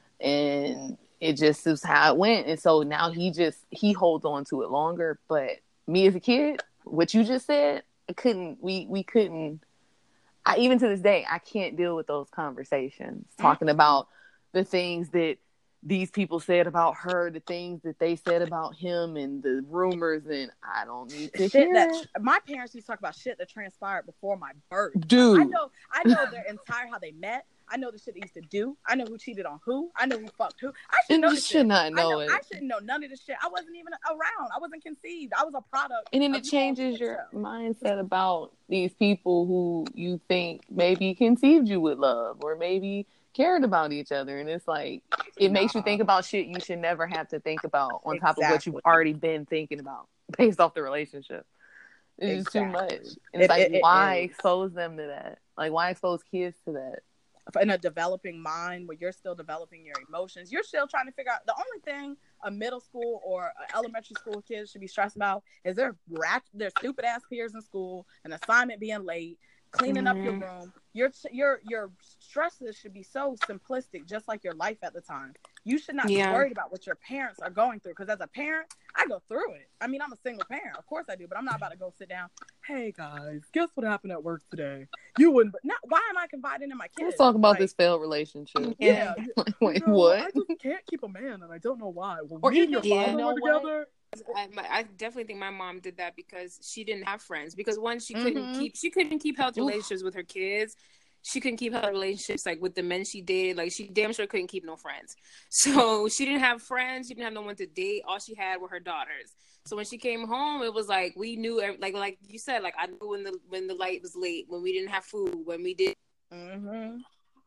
And it just is how it went. And so now he just, he holds on to it longer. But me as a kid, what you just said, I couldn't, we, we couldn't, I, even to this day, I can't deal with those conversations. Mm-hmm. Talking about the things that these people said about her, the things that they said about him, and the rumors, and I don't need to shit hear that it. My parents used to talk about shit that transpired before my birth. Dude, I know, I know their entire how they met. I know the shit they used to do. I know who cheated on who. I know who fucked who. I should and know you this should shit. not I know, know it. I shouldn't know none of this shit. I wasn't even around. I wasn't conceived. I was a product. And then of it you changes all your shit. mindset about these people who you think maybe conceived you with love, or maybe cared about each other. And it's like, it Nah. makes you think about shit you should never have to think about on top Exactly. of what you've already been thinking about based off the relationship. It's just too much. And it's It- like, it- it why is. expose them to that? Like, why expose kids to that? In a developing mind where you're still developing your emotions, you're still trying to figure out. The only thing a middle school or a elementary school kids should be stressed about is their rat, their stupid ass peers in school, an assignment being late, cleaning Mm-hmm. up your room. Your your your stresses should be so simplistic, just like your life at the time. You should not Yeah. be worried about what your parents are going through, because as a parent, I go through it. I mean, I'm a single parent, of course I do, but I'm not about to go sit down. Hey guys, guess what happened at work today? You wouldn't. But not. Why am I confiding in my kids? Let's talk about Like, this failed relationship. Yeah. Like, wait, you know, what? I just can't keep a man, and I don't know why. Well, Or me and your even- Yeah. father you know were what? together. I, my, I definitely think my mom did that because she didn't have friends. Because one, she couldn't Mhm. keep she couldn't keep healthy Oof. relationships with her kids. She couldn't keep healthy relationships like with the men she dated. Like she damn sure couldn't keep no friends. So she didn't have friends. She didn't have no one to date. All she had were her daughters. So when she came home, it was like we knew, every, like like you said, like I knew when the when the light was late, when we didn't have food, when we did Mm-hmm.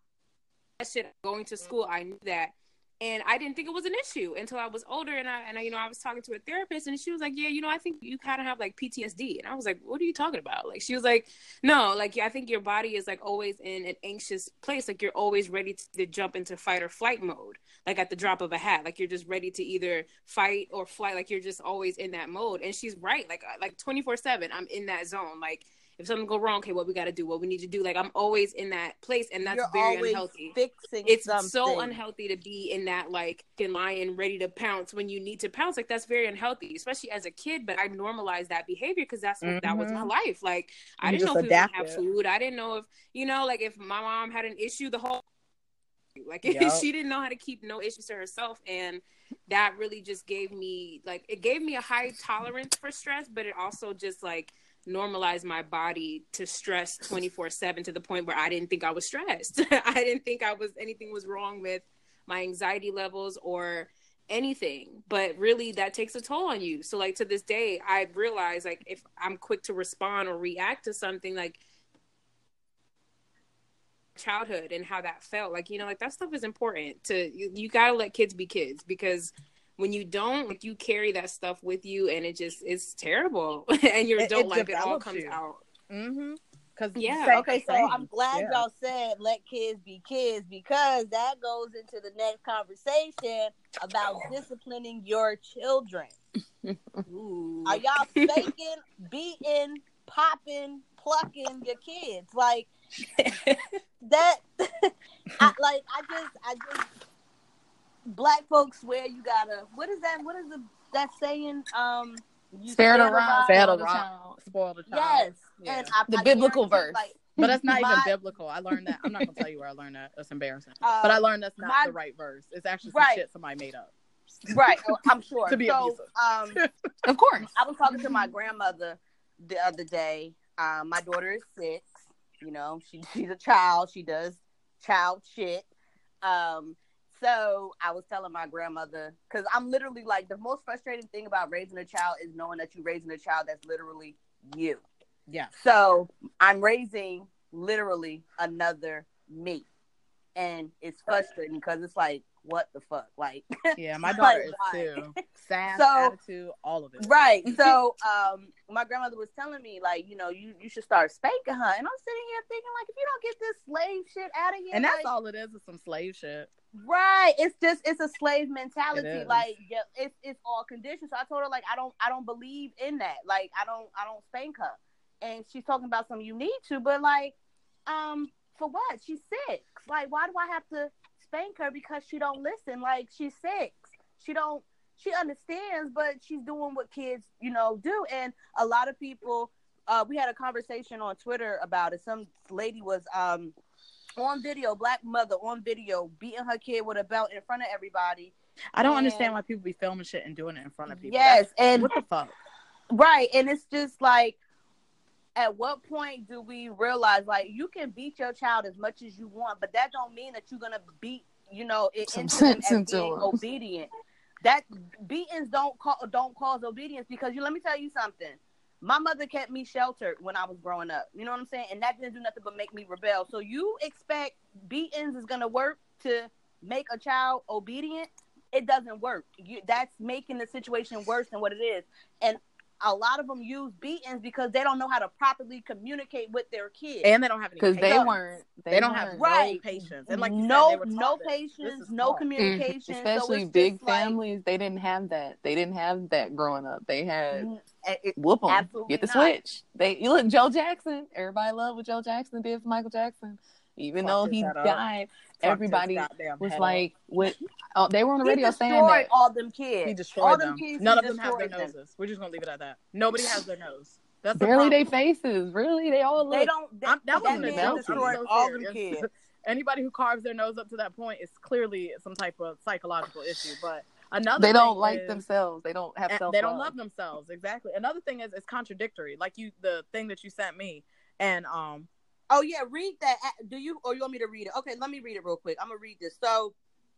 that shit going to school. I knew that. And I didn't think it was an issue until I was older, and I and I, you know, I was talking to a therapist, and she was like, "Yeah, you know, I think you kind of have like P T S D." And I was like, "What are you talking about?" Like, she was like, "No, like I think your body is like always in an anxious place. Like you're always ready to, to jump into fight or flight mode, like at the drop of a hat. Like you're just ready to either fight or flight. Like you're just always in that mode." And she's right. Like like twenty-four seven, I'm in that zone. Like if something go wrong, okay, what we got to do, what we need to do. Like I'm always in that place, and that's You're very always unhealthy. Fixing it's something. so unhealthy to be in that like lion ready to pounce when you need to pounce. Like that's very unhealthy, especially as a kid. But I normalized that behavior because that's what mm-hmm. that was my life. Like I you didn't know if we adapt would have it. food. I didn't know if you know, like if my mom had an issue, the whole like yep. she didn't know how to keep no issues to herself, and that really just gave me like it gave me a high tolerance for stress, but it also just like normalized my body to stress twenty-four seven to the point where I didn't think I was stressed. I didn't think I was anything was wrong with my anxiety levels or anything, but really that takes a toll on you. So like to this day, I realize like if I'm quick to respond or react to something, like childhood and how that felt, like, you know, like that stuff is important to you, you gotta let kids be kids, because when you don't, like you carry that stuff with you and it just it's terrible and your adult life it all comes you. out. Mm-hmm. Cause yeah. Okay, so I'm glad yeah. y'all said let kids be kids, because that goes into the next conversation about disciplining your children. Ooh. Are y'all spanking, beating, popping, plucking your kids? Like that I like I just I just black folks swear you gotta what is that what is the that saying um you spare the rod, spare spoil the the child, child. spoil the child. Yes, yeah. and I, the I biblical verse, like, but that's not my, even biblical. I learned that. I'm not gonna tell you where I learned that. That's embarrassing. Um, but I learned that's not my, the right verse. It's actually some right. shit somebody made up. Right, I'm sure. to be so, abusive. um, of course. I was talking to my grandmother the other day. Um, my daughter is six. You know, she she's a child. She does child shit. Um, so I was telling my grandmother, because I'm literally like, the most frustrating thing about raising a child is knowing that you're raising a child that's literally you. Yeah. So I'm raising literally another me. And it's frustrating because it's like, what the fuck? Like, yeah, my daughter like, is too. Sass, so, attitude, all of it. Right. So, um, my grandmother was telling me, like, you know, you, you should start spanking her. And I'm sitting here thinking, like, if you don't get this slave shit out of here. And that's like, all it is, is some slave shit. Right. It's just, it's a slave mentality. It like, yeah, it's, it's all conditioned. So I told her, like, I don't, I don't believe in that. Like, I don't, I don't spank her. And she's talking about something you need to, but like, um, for what? She's six. Like, why do I have to spank her because she don't listen? Like, she's six. She don't, she understands, but she's doing what kids, you know, do. And a lot of people, uh, we had a conversation on Twitter about it. Some lady was um on video, black mother on video, beating her kid with a belt in front of everybody. I don't and, understand why people be filming shit and doing it in front of people. Yes, That's, and what the fuck? Right, and it's just like, at what point do we realize, like, you can beat your child as much as you want, but that don't mean that you're gonna beat, you know, it Some into them sense as into being them. obedient. That beatings don't call, don't cause obedience, because you let me tell you something. My mother kept me sheltered when I was growing up. You know what I'm saying? And that didn't do nothing but make me rebel. So you expect beatings is gonna work to make a child obedient? It doesn't work. You, that's making the situation worse than what it is. And a lot of them use beatings because they don't know how to properly communicate with their kids, and they don't have any because they patience. weren't. They, They don't weren't. have Right. no patience, and like you no, said, they were no taught this. patience, This is no taught. communication. Especially so it's big just like, families, they didn't have that. They didn't have that growing up. They had mm, it- whoop 'em, absolutely get the not. switch. They you look Joe Jackson. Everybody loved what Joe Jackson did for Michael Jackson, even Fucked though his he head up. died. Fucked Everybody his goddamn was head like, "What?" Oh, they were on the He radio saying destroyed that all them kids. He destroyed all them. them kids. None he of them have their destroyed them. noses. We're just gonna leave it at that. Nobody has their nose. That's the barely problem. they faces. Really, they all They look. don't. They, I'm, that that wasn't a man joke. I'm destroyed so all them serious. kids. Anybody who carves their nose up to that point is clearly some type of psychological issue. But another They don't thing like is, themselves. They don't have and self. they don't love themselves. Exactly. Another thing is it's contradictory. Like you, the thing that you sent me, and um, Oh yeah, read that. Do you or you want me to read it? Okay, let me read it real quick. I'm gonna read this. So,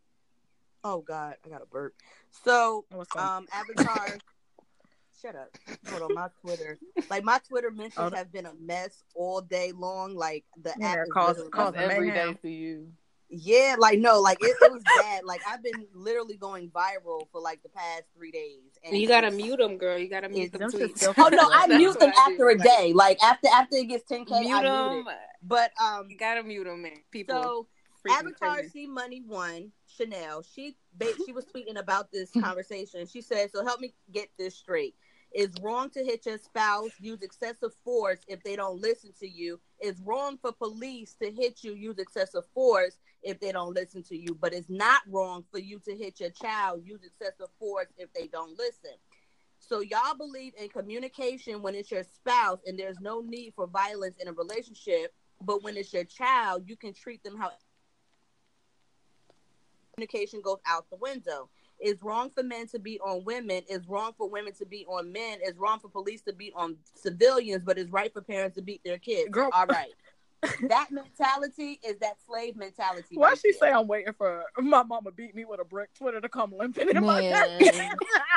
oh god, I got a burp. So, what's going um, Avatar. Shut up. Hold on, my Twitter. Like my Twitter mentions Oh. have been a mess all day long. Like the Yeah, app is cause- literally- cause That's every mayhem. day for you. Yeah, like no, like it, it was bad. Like I've been literally going viral for like the past three days. And You gotta it's- mute them, girl. You gotta mute it- them them shit tweets. still Oh no, I That's mute them what I do. after a Like, day. Like after after it gets ten K, Mute I them. mute it. But um, You gotta mute them, man. People. so freaking Avatar crazy. C Money One Chanel. She ba- she was tweeting about this conversation. She said, "So help me get this straight. It's wrong to hit your spouse, use excessive force if they don't listen to you. It's wrong for police to hit you, use excessive force if they don't listen to you. But it's not wrong for you to hit your child, use excessive force if they don't listen. So y'all believe in communication when it's your spouse and there's no need for violence in a relationship. But when it's your child, you can treat them how communication goes out the window. It's wrong for men to beat on women. It's wrong for women to beat on men. It's wrong for police to beat on civilians, but it's right for parents to beat their kids. Girl. All right. That mentality is that slave mentality. Why right she there. say I'm waiting for my mama beat me with a brick Twitter to come limping in my Man. neck?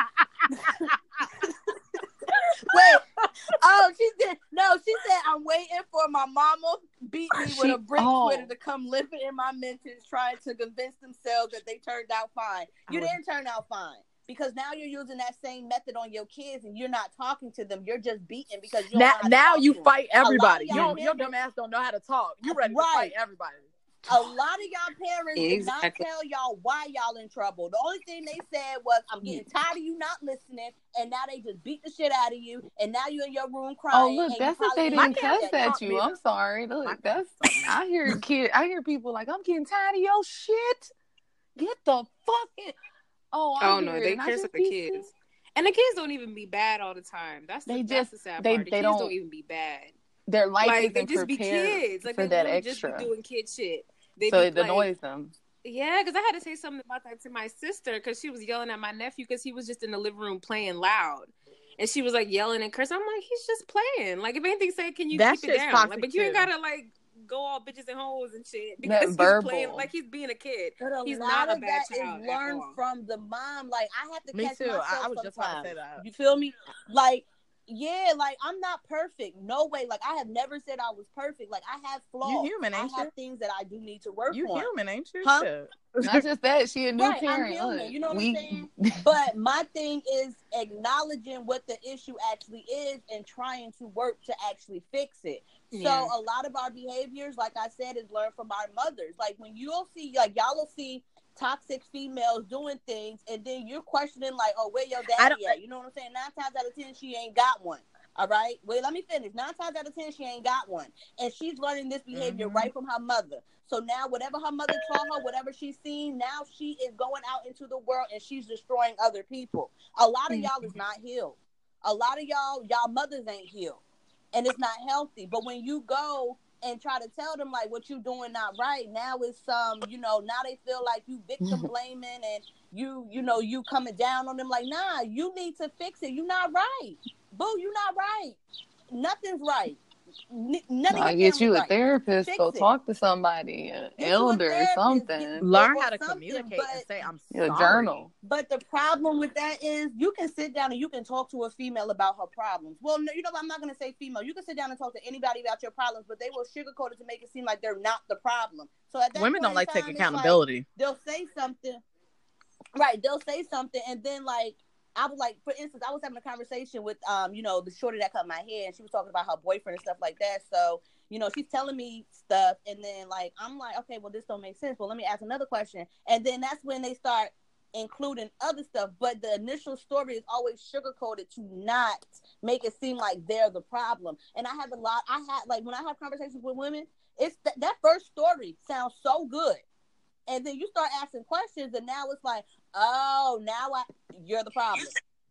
Wait. Oh, she did. No, she said, I'm waiting for my mama beat me She- with a brick oh. Twitter to come limping in my mentions, trying to convince themselves that they turned out fine. You I would- didn't turn out fine. Because now you're using that same method on your kids and you're not talking to them. You're just beating because you don't Now, know how to now talk you to them. fight everybody. y'all You don't, your men- dumb ass don't know how to talk. You ready to Right. fight everybody. A lot of y'all parents did not Exactly. tell y'all why y'all in trouble. The only thing they said was, I'm getting tired of you not listening, and now they just beat the shit out of you, and now you're in your room crying. Oh look, and that's you if they probably didn't ain't cuss that at taught me you. I'm to- sorry. My Look, that's parents taught me. I hear kid. I hear people like, I'm getting tired of your shit. Get the fucking. Oh, I Oh hear no, it, they and I curse just at the be kids, sick. and the kids don't even be bad all the time. That's the, They that's just- the sad they- part. The they kids don't- don't even be bad. Their life Like they isn't just be prepared kids. Like for they that really just extra, be doing kid shit. They so be, it like, annoys them. Yeah, because I had to say something about that to my sister because she was yelling at my nephew because he was just in the living room playing loud. And she was like yelling and cursing. I'm like, he's just playing. Like, if anything said, can you That keep it shit's down? toxic, Like, but you ain't too. gotta like go all bitches and hoes and shit That because he's verbal. playing like he's being a kid. But a He's lot not a of bad that child is at learned all. from the mom. Like, I have to Me catch too. I- myself I was just about to say sometimes. that. You feel me? Like, yeah, like, I'm not perfect. No way. Like, I have never said I was perfect. Like, I have flaws. You human, ain't I have you? things that I do need to work You on. human, ain't you? Huh? Shit. Not just that, she a new Right, I'm parent. human, Look, you know what I'm we, saying? But my thing is acknowledging what the issue actually is and trying to work to actually fix it. Yeah. So a lot of our behaviors, like I said, is learned from our mothers. Like when you'll see, like y'all will see toxic females doing things, and then you're questioning, like, oh, where your I daddy at? You know what I'm saying? Nine times out of ten, she ain't got one. All right. Wait, let me finish. Nine times out of ten, she ain't got one, and she's learning this behavior Mhm. right from her mother. So now, whatever her mother taught her, whatever she's seen, now she is going out into the world and she's destroying other people. A lot of y'all is not healed. A lot of y'all, y'all mothers ain't healed, and it's not healthy. But when you go and try to tell them like what you doing not right, now it's um, you know, now they feel like you victim blaming and you, you know, you coming down on them. Like, nah, you need to fix it. You not right, boo. You not right. Nothing's right. N- none of I your get you family a right. therapist. Fix Go it. talk to somebody, an Get you a elder, or therapist, something. get- Learn or how to something, communicate but- and say, I'm Your sorry. journal. But the problem with that is you can sit down and you can talk to a female about her problems. Well, no, you know, I'm not going to say female. You can sit down and talk to anybody about your problems, but they will sugarcoat it to make it seem like they're not the problem. So at that Women point don't in like time, take it's accountability. they'll say something. Right. They'll say something. And then, like, I was like, for instance, I was having a conversation with, um, you know, the shorty that cut my hair, and she was talking about her boyfriend and stuff like that. So, you know, she's telling me stuff. And then, like, I'm like, okay, well, this don't make sense. Well, let me ask another question. And then that's when they start including other stuff. But the initial story is always sugarcoated to not make it seem like they're the problem. And I have a lot, I had, like, when I have conversations with women, it's th- that first story sounds so good. And then you start asking questions, and now it's like, oh, now I you're the problem.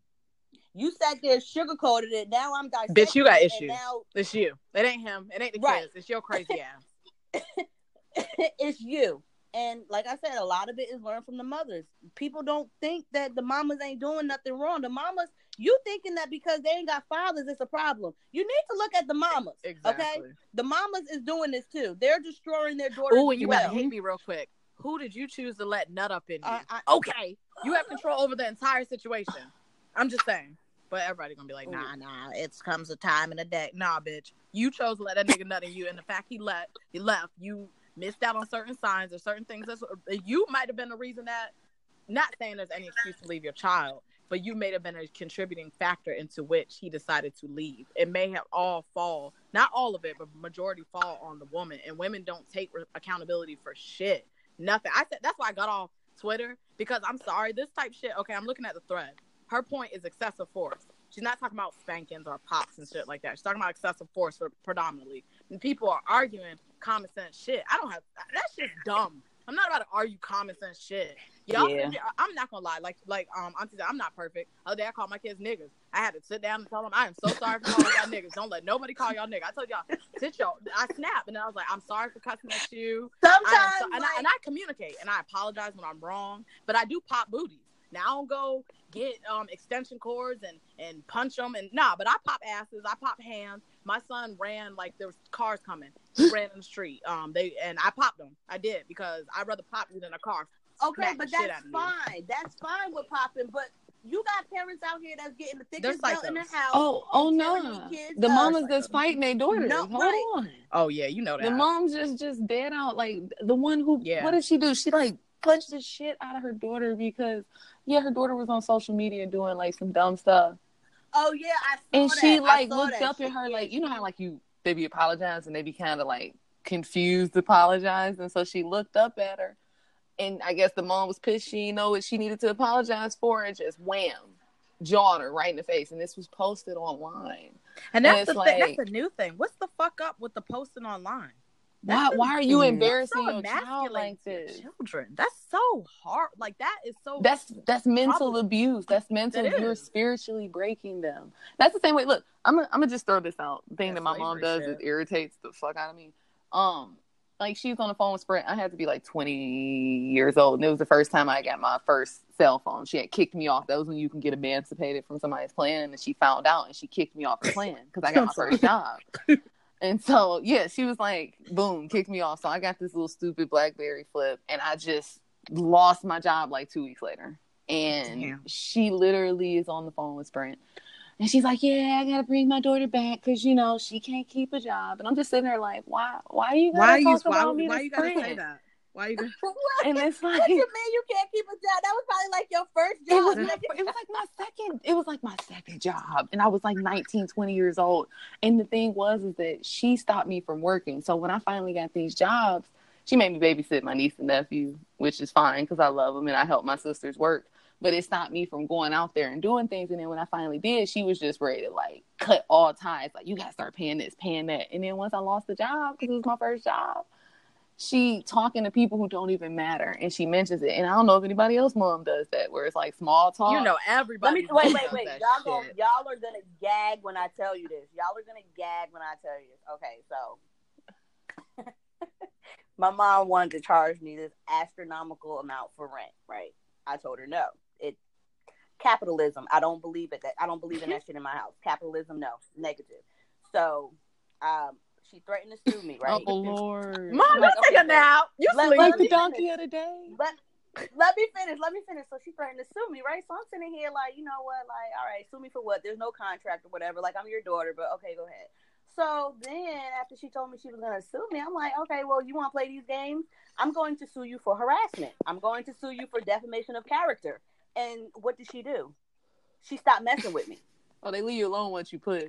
You sat there, sugarcoated it. Now I'm dissecting Bitch, you got it, issues. and now It's you. It ain't him. It ain't the Right. kids. It's your crazy ass. it's you. And like I said, a lot of it is learned from the mothers. People don't think that the mamas ain't doing nothing wrong. The mamas, you thinking that because they ain't got fathers, it's a problem. You need to look at the mamas. Exactly. Okay, the mamas is doing this too. They're destroying their daughters. Oh, and you as gotta well. hate me real quick. Who did you choose to let nut up in you? I- I- okay, you have control over the entire situation. I'm just saying. But everybody gonna be like, nah, nah, it comes a time in a day. Nah, bitch. You chose to let that nigga nut in you, and the fact he let he left, you missed out on certain signs or certain things. That's you might have been the reason that. Not saying there's any excuse to leave your child, but you may have been a contributing factor into which he decided to leave. It may have all fall, not all of it, but majority fall on the woman. And women don't take re- accountability for shit. Nothing. I said that's why I got off Twitter, because I'm sorry, this type shit. Okay, I'm looking at the thread. Her point is excessive force. She's not talking about spankings or pops and shit like that. She's talking about excessive force for, predominantly. And people are arguing common sense shit. I don't have that's just dumb. I'm not about to argue common sense shit. Y'all, Yeah. I'm not gonna lie. Like, like, um, Auntie said, I'm not perfect. The other day I called my kids niggas. I had to sit down and tell them, I am so sorry for calling y'all niggas. Don't let nobody call y'all nigga. I told y'all, sit y'all. I snapped and then I was like, I'm sorry for cussing at you. Sometimes, I am so, and, like, I, and I communicate and I apologize when I'm wrong. But I do pop booties. Now I don't go get um extension cords and and punch them and nah. But I pop asses. I pop hands. My son ran like there was cars coming. He ran in the street. Um, they and I popped them. I did because I'd rather pop you than a car. Okay, Smack but the shit that's out of you. fine. That's fine with popping. But you got parents out here that's getting the thickest They're belt in the psychos. house. Oh, oh and no. tearing these kids The up. mamas that's fighting their daughters. No, Hold right. on. Oh yeah, you know that. The mom's just just dead out. Like the one who Yeah. what did she do? She like punched the shit out of her daughter because yeah, her daughter was on social media doing like some dumb stuff. Oh yeah, I saw And that. she I like saw looked that up shit. at her Yeah, like you know she- how like you they be apologizing and they be kind of like confused apologize and so she looked up at her and I guess the mom was pissed she didn't know what she needed to apologize for and just wham jawed her right in the face and this was posted online. And And that's it's the thing. like- That's the new thing. What's the fuck up with the posting online? Why That's why are you Mm. embarrassing so your child like emasculates your this? children. That's so hard. Like that is so. That's that's mental Problem. abuse. That's mental. That You're is. spiritually breaking them. That's the same way. Look, I'm gonna I'm gonna just throw this out. The thing Yeah, that my mom slavery does shit. that irritates the fuck out of me. Um, like she's on the phone with Sprint. I had to be like twenty years old, and it was the first time I got my first cell phone. She had kicked me off. That was when you can get emancipated from somebody's plan, and she found out, and she kicked me off the plan because I got my first job. And so, yeah, she was like, boom, kicked me off. So I got this little stupid BlackBerry flip, and I just lost my job like two weeks later. And Damn. she literally is on the phone with Sprint. And she's like, yeah, I got to bring my daughter back because, you know, she can't keep a job. And I'm just sitting there like, why Why you Why gotta you? talk Why, about me why to you gotta say Sprint? that? Why you? Gotta... And it's like, What you mean you can't keep a job? That was probably like your first it job. was, my, it was like my second it was like my second job and I was like nineteen, twenty years old and the thing was is that she stopped me from working. So when I finally got these jobs, she made me babysit my niece and nephew, which is fine because I love them and I help my sisters work, but it stopped me from going out there and doing things. And then when I finally did, she was just ready to like cut all ties, like you gotta start paying this, paying that. And then once I lost the job because it was my first job, she talking to people who don't even matter, and she mentions it. And I don't know if anybody else mom does that, where it's like small talk. You know, Let everybody. me wait, does wait, wait. that Y'all gonna, shit. y'all are gonna gag when I tell you this. Y'all are gonna gag when I tell you this. Okay, so my mom wanted to charge me this astronomical amount for rent, right? I told her no. It capitalism. I don't believe it. That I don't believe in that shit in my house. Capitalism, no, negative. So, um, she threatened to sue me, right? Oh Lord, Mom, Like, you take okay, a nap. You let- sleep. let like the me donkey finish. of the day. Let, let me finish. Let me finish. So she threatened to sue me, right? So I'm sitting here like, you know what? Like, all right, sue me for what? There's no contract or whatever. Like, I'm your daughter, but okay, go ahead. So then after she told me she was going to sue me, I'm like, okay, well, you want to play these games? I'm going to sue you for harassment. I'm going to sue you for defamation of character. And what did she do? She stopped messing with me. Oh, they leave you alone once you push.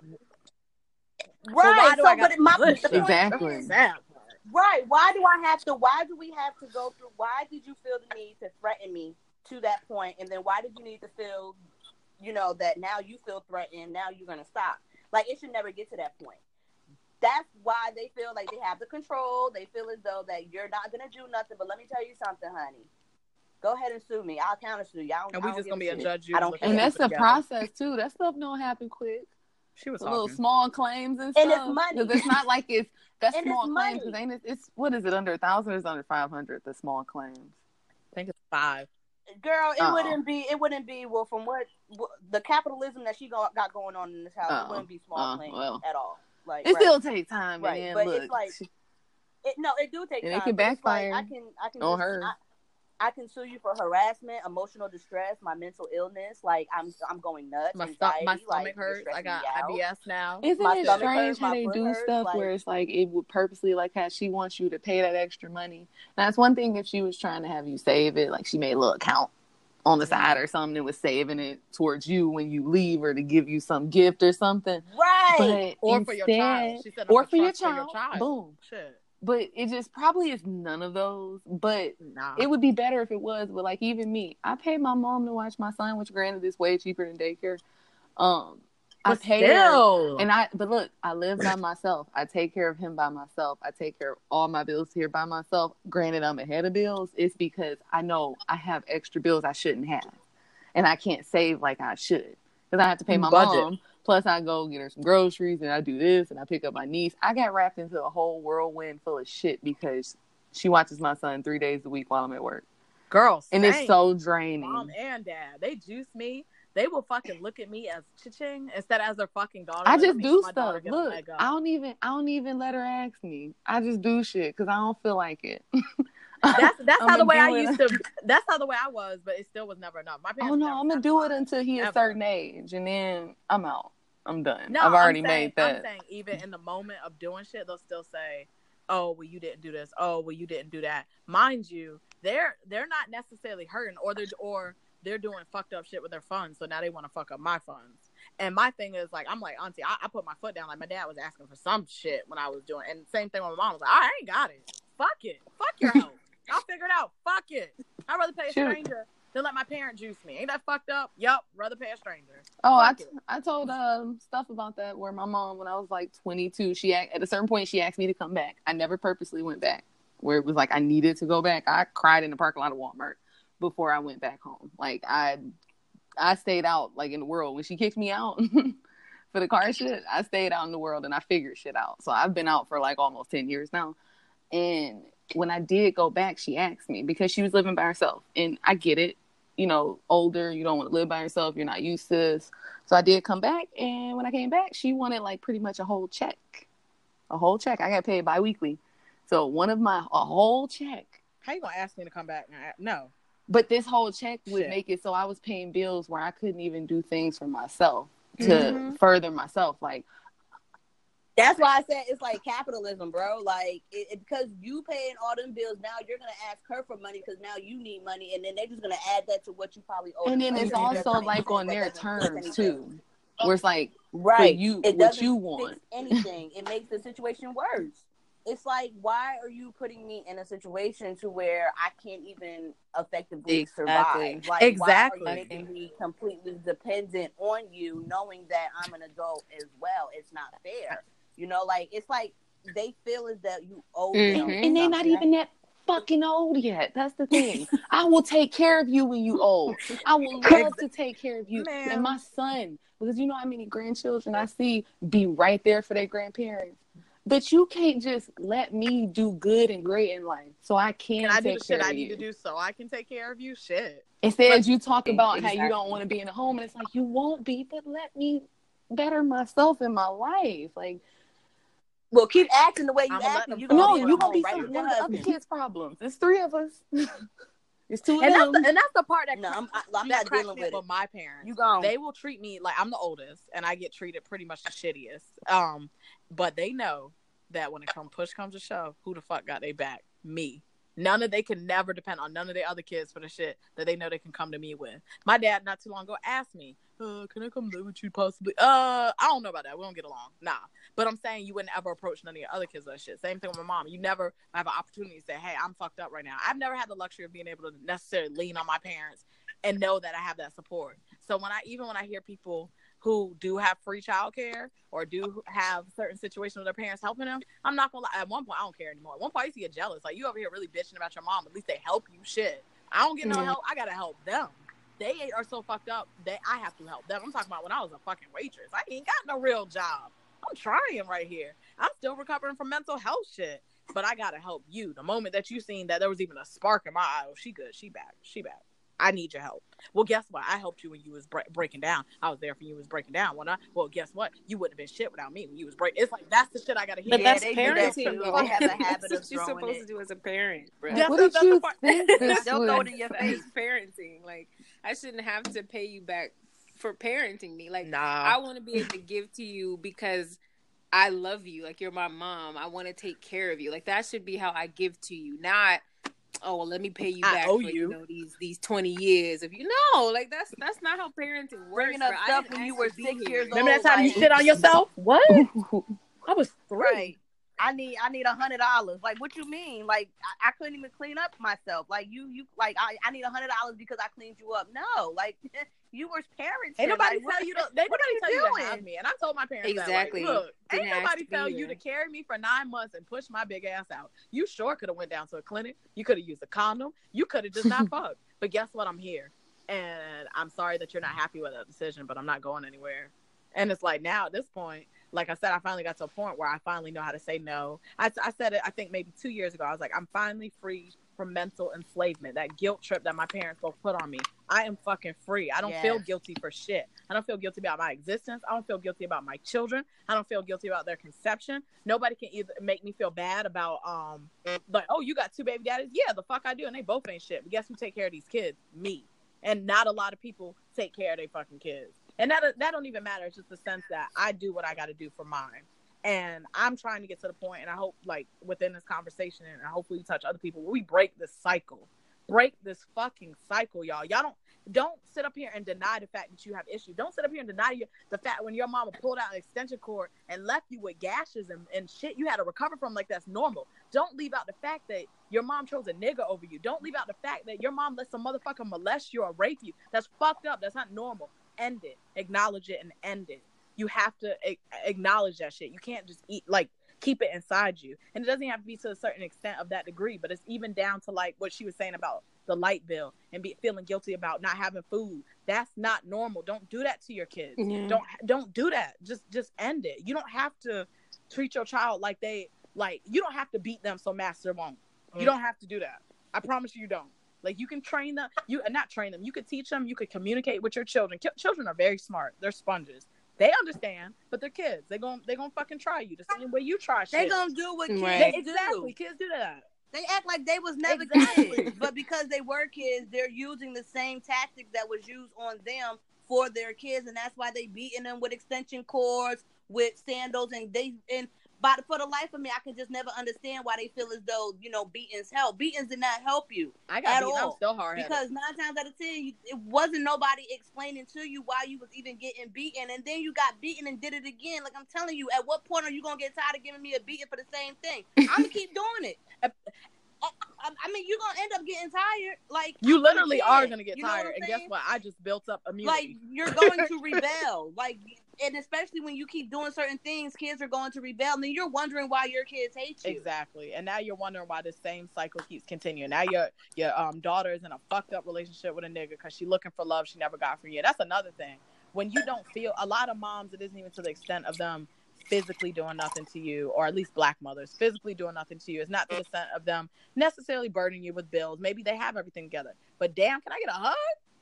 Right. why do So, I but gotta my push the them? point Exactly. is- Sad part. Right. Why do I have to, why do we have to go through, why did you feel the need to threaten me to that point? And then why did you need to feel, you know, that now you feel threatened, now you're going to stop? Like, it should never get to that point. That's why they feel like they have the control. They feel as though that you're not going to do nothing. But let me tell you something, honey. Go ahead and sue me. I'll counter sue you. I don't, And I we don't just give gonna be a shit. judge. You I don't look care. And at that's it the together. process too. That stuff don't happen quick. She was The little talking. small claims and And stuff. it's money. 'Cause it's not like it's that's And it's small claims. money. Because ain't it? It's what is it under a thousand or is it under five hundred? The small claims. I think it's five. Girl, it Oh. wouldn't be. It wouldn't be. Well, from what, what the capitalism that she got, got going on in this house, Oh. it wouldn't be small Oh, claims well. at all. Like It right. still takes time, Right, and but look, it's like- It, no, it do take And it time. can but it's like, backfire I can. I can on just- her. I, I can sue you for harassment, emotional distress, my mental illness. Like I'm, I'm going nuts. My, stu- anxiety, my like, stomach you're hurts. I stressing got me out. I B S now. Isn't my it stomach strange hurts, how my they foot do hurts, stuff like- where it's like it would purposely like how she wants you to pay that extra money? Now it's one thing if she was trying to have you save it, like she made a little account on the side or something and was saving it towards you when you leave or to give you some gift or something. Right. But Or for your child. instead- She said, or I'm for your, trust for your child. child. Boom. Shit. But it just probably is none of those. But Nah. it would be better if it was. But like even me, I pay my mom to watch my son, which granted is way cheaper than daycare. Um, I But pay still. her, and I. But look, I live by myself. I take care of him by myself. I take care of all my bills here by myself. Granted, I'm ahead of bills. It's because I know I have extra bills I shouldn't have, and I can't save like I should because I have to pay my Budget. mom. Plus, I go get her some groceries, and I do this, and I pick up my niece. I got wrapped into a whole whirlwind full of shit because she watches my son three days a week while I'm at work. Girl, And same. it's so draining. Mom and dad, they juice me. They will fucking look at me as cha-ching instead of as their fucking daughter. I Let just me do see my daughter stuff. get a Look, leg up. I don't even I don't even let her ask me. I just do shit because I don't feel like it. That's that's I'ma how the way do I it. used to. That's how the way I was, but it still was never enough. My parents. Oh no, never I'm gonna satisfied. do it until he a Ever. certain age, and then I'm out. I'm done. No, I've already I'm saying, made that. I'm saying even in the moment of doing shit, they'll still say, "Oh, well, you didn't do this. Oh, well, you didn't do that." Mind you, they're they're not necessarily hurting, or they're or they're doing fucked up shit with their funds, so now they want to fuck up my funds. And my thing is like, I'm like, Auntie, I, I put my foot down. Like my dad was asking for some shit when I was doing, and same thing with my mom was like, I ain't got it. Fuck it. Fuck your help. I'll figure it out. Fuck it. I'd rather pay a Shoot. stranger than let my parent juice me. Ain't that fucked up? Yup. Rather pay a stranger. Oh, I, Fuck t- it. I told um stuff about that where my mom, when I was like twenty-two, she ac- at a certain point she asked me to come back. I never purposely went back. Where it was like I needed to go back. I cried in the parking lot of Walmart before I went back home. Like I, I stayed out like in the world when she kicked me out for the car shit. I stayed out in the world and I figured shit out. So I've been out for like almost ten years now. And when I did go back, she asked me because she was living by herself, and I get it. You know, older, you don't want to live by yourself. You're not used to this. So I did come back. And when I came back, she wanted like pretty much a whole check, a whole check. I got paid bi-weekly. So one of my, a whole check. How you gonna ask me to come back? No. But this whole check would Shit. make it so I was paying bills where I couldn't even do things for myself to Mhm. further myself. Like, That's why I said it's like capitalism, bro. Like, it, it, because you paying all them bills, now you're going to ask her for money because now you need money, and then they're just going to add that to what you probably owe. and them. then it's Like, also that's like on that their doesn't fix terms anything. too, where it's like, Right. for you, it what doesn't you fix want. anything. It makes the situation worse. It's like, why are you putting me in a situation to where I can't even effectively Exactly. survive? Like, Exactly. why are you making me completely dependent on you, knowing that I'm an adult as well? It's not fair. You know, like, it's like they feel as that you owe them. Mhm. And they're not something. even that fucking old yet. That's the thing. I will take care of you when you old. I will love to take care of you. Man. And my son, because you know how many grandchildren I see be right there for their grandparents. But you can't just let me do good and great in life so I can, Can I do take the shit care I of need you. to do so I can take care of you? Shit. Instead, But- you talk about how you Exactly. don't want to be in a home, and it's like, you won't be, but let me better myself in my life. Like, Well, keep acting the way you I'ma let acting. them You're fuck no, gonna me be you at gonna home be right some, with one your of the other husband. kids' problems. It's three of us. It's two of And that's, them. the, and that's the part that No, cra- I'm, I, I'm that not cracks dealing me with up it. my parents. You gone. They will treat me like I'm the oldest, and I get treated pretty much the shittiest. Um, but they know that when it come push comes to shove, who the fuck got their back? Me. None of they can never depend on none of their other kids for the shit that they know they can come to me with. My dad not too long ago asked me, uh, "Can I come live with you possibly?" Uh, I don't know about that. We don't get along. Nah. But I'm saying you wouldn't ever approach none of your other kids with that shit. Same thing with my mom. You never have an opportunity to say, "Hey, I'm fucked up right now." I've never had the luxury of being able to necessarily lean on my parents and know that I have that support. So when I even when I hear people who do have free childcare or do have certain situations with their parents helping them, I'm not gonna lie. At one point, I don't care anymore. At one point, I used to get jealous. Like, you over here really bitching about your mom. At least they help you. Shit, I don't get no Mhm. help. I gotta help them. They are so fucked up that I have to help them. I'm talking about when I was a fucking waitress. I ain't got no real job. I'm trying right here. I'm still recovering from mental health shit. But I gotta help you. The moment that you seen that there was even a spark in my eye, oh, she good. She back. She back. I need your help. Well, guess what? I helped you when you was bre- breaking down. I was there for you when you was breaking down. When I, well, guess what? You wouldn't have been shit without me when you was breaking. It's like, that's the shit I gotta hear. But Yeah, that's they do that parenting, too. though. They have a habit That's of what you're throwing supposed it. to do as a parent, bro. That's what the- did that's the you part- think this They'll was? go to your That's face. parenting. Like, I shouldn't have to pay you back for parenting me. Like, Nah. I want to be able to give to you because I love you. Like, you're my mom. I want to take care of you. Like, that should be how I give to you. Not, oh, well, let me pay you I back owe for, you. you know, these these twenty years. If you know, like, that's that's not how parenting works. Bringing up bro. I stuff didn't when you ask were to be six here. years old. Remember that time you like- shit on yourself? What? Ooh. I was three. Right. I need I need a hundred dollars. Like, what you mean? Like, I, I couldn't even clean up myself. Like, you you like I, I need a hundred dollars because I cleaned you up. No, like you were parents. Ain't nobody like, tell what, you to. They what nobody are tell you you to doing? have me. And I told my parents Exactly. that. Like, look, Didn't ain't ask nobody to be tell you here. to carry me for nine months and push my big ass out. You sure could have went down to a clinic. You could have used a condom. You could have just not fucked. But guess what? I'm here, and I'm sorry that you're not happy with that decision. But I'm not going anywhere. And it's like now at this point, like I said, I finally got to a point where I finally know how to say no. I, I said it, I think maybe two years ago. I was like, I'm finally free from mental enslavement, that guilt trip that my parents both put on me. I am fucking free. I don't Yes. feel guilty for shit. I don't feel guilty about my existence. I don't feel guilty about my children. I don't feel guilty about their conception. Nobody can either make me feel bad about, um, like, oh, you got two baby daddies? Yeah, the fuck I do. And they both ain't shit. But guess who take care of these kids? Me. And not a lot of people take care of their fucking kids. And that that don't even matter. It's just the sense that I do what I got to do for mine. And I'm trying to get to the point, and I hope, like, within this conversation, and hopefully we touch other people, where we break this cycle. Break this fucking cycle, y'all. Y'all don't don't sit up here and deny the fact that you have issues. Don't sit up here and deny your, the fact when your mama pulled out an extension cord and left you with gashes and, and shit you had to recover from, like, that's normal. Don't leave out the fact that your mom chose a nigga over you. Don't leave out the fact that your mom let some motherfucker molest you or rape you. That's fucked up. That's not normal. End it. Acknowledge it and end it. You have to a- acknowledge that shit. You can't just eat, like, keep it inside you. And it doesn't have to be to a certain extent of that degree, but it's even down to, like, what she was saying about the light bill and be feeling guilty about not having food. That's not normal. Don't do that to your kids. Yeah. Don't don't do that. Just just end it. You don't have to treat your child like they like you don't have to beat them so master won't. You don't have to do that. I promise you, you don't. Like, you can train them, you not train them. You could teach them. You could communicate with your children. Ki- children are very smart. They're sponges. They understand, but they're kids. They're going they gonna fucking try you the same way you try shit. They gonna do what kids Right. They- do. exactly. Kids do that. They act like they was never Exactly. kids, but because they were kids, they're using the same tactics that was used on them for their kids, and that's why they beating them with extension cords, with sandals, and they and. But for the life of me, I can just never understand why they feel as though, you know, beatings help. Beatings did not help you. I got At beaten. I'm all. still hard headed. Because nine times out of ten, you, it wasn't nobody explaining to you why you was even getting beaten, and then you got beaten and did it again. Like, I'm telling you, at what point are you gonna get tired of giving me a beating for the same thing? I'm gonna keep doing it. I, I, I mean, you're gonna end up getting tired. Like, You literally I'm a are kid. gonna get You know what tired, I'm and saying? guess what? I just built up Like, immunity. you're going to rebel. Like, and especially when you keep doing certain things, kids are going to rebel, and then you're wondering why your kids hate you. Exactly. And now you're wondering why this same cycle keeps continuing. Now your your um daughter is in a fucked up relationship with a nigga because she's looking for love she never got from you. That's another thing. When you don't feel, a lot of moms, it isn't even to the extent of them physically doing nothing to you, or at least black mothers physically doing nothing to you. It's not to the extent of them necessarily burdening you with bills. Maybe they have everything together, but damn, can I get a hug?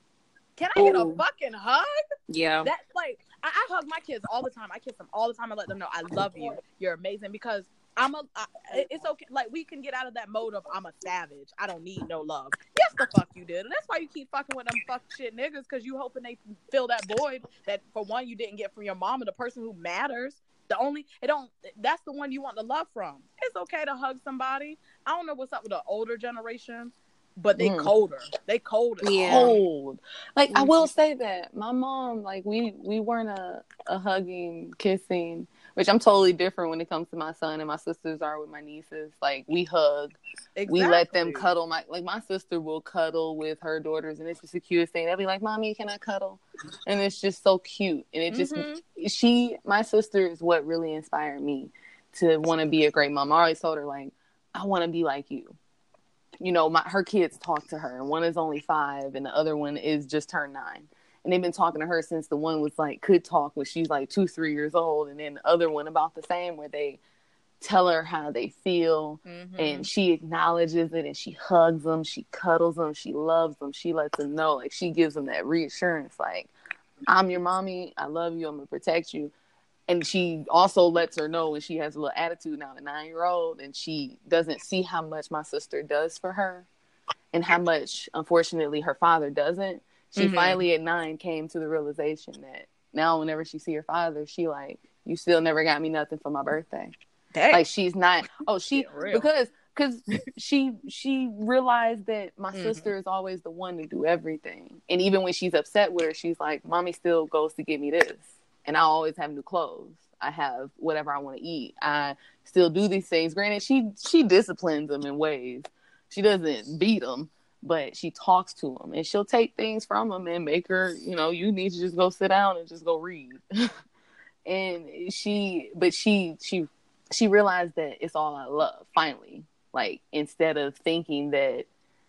Can I get a Ooh. fucking hug? Yeah. That's like, I, I hug my kids all the time. I kiss them all the time. I let them know I love you. You're amazing, because I'm a, I, it's okay. Like, we can get out of that mode of I'm a savage. I don't need no love. Yes, the fuck you did. And that's why you keep fucking with them fuck shit niggas, because you hoping they fill that void that, for one, you didn't get from your mom and the person who matters. The only, it don't, that's the one you want the love from. It's okay to hug somebody. I don't know what's up with the older generation, but they Mm. colder. They colder. Yeah. Cold. Like, I Mhm. will say that my mom, like, we we weren't a, a hugging, kissing, which I'm totally different when it comes to my son, and my sisters are with my nieces. Like, we hug. Exactly. We let them cuddle. My like my sister will cuddle with her daughters, and it's just the cutest thing. They'll be like, "Mommy, can I cuddle?" And it's just so cute. And it just Mhm. she, my sister, is what really inspired me to want to be a great mom. I always told her, like, I want to be like you. You know, my her kids talk to her, and one is only five, and the other one is just turned nine. And they've been talking to her since the one was like could talk when she's like two, three years old, and then the other one about the same, where they tell her how they feel, Mhm. and she acknowledges it, and she hugs them, she cuddles them, she loves them, she lets them know, like, she gives them that reassurance, like, I'm your mommy, I love you, I'm gonna protect you. And she also lets her know when she has a little attitude now, the nine-year-old, and she doesn't see how much my sister does for her and how much, unfortunately, her father doesn't. She Mhm. finally, at nine, came to the realization that now whenever she see her father, she like, you still never got me nothing for my birthday. Dang. Like, she's not, oh, she, Yeah, real. because because she she realized that my Mhm. sister is always the one to do everything. And even when she's upset with her, she's like, Mommy still goes to get me this. and I always have new clothes. I have whatever I want to eat. I still do these things. Granted, she she disciplines them in ways. She doesn't beat them, but she talks to them, and she'll take things from them and make her, you know, you need to just go sit down and just go read. And she, but she, she, she realized that it's all I love, finally. Like, instead of thinking that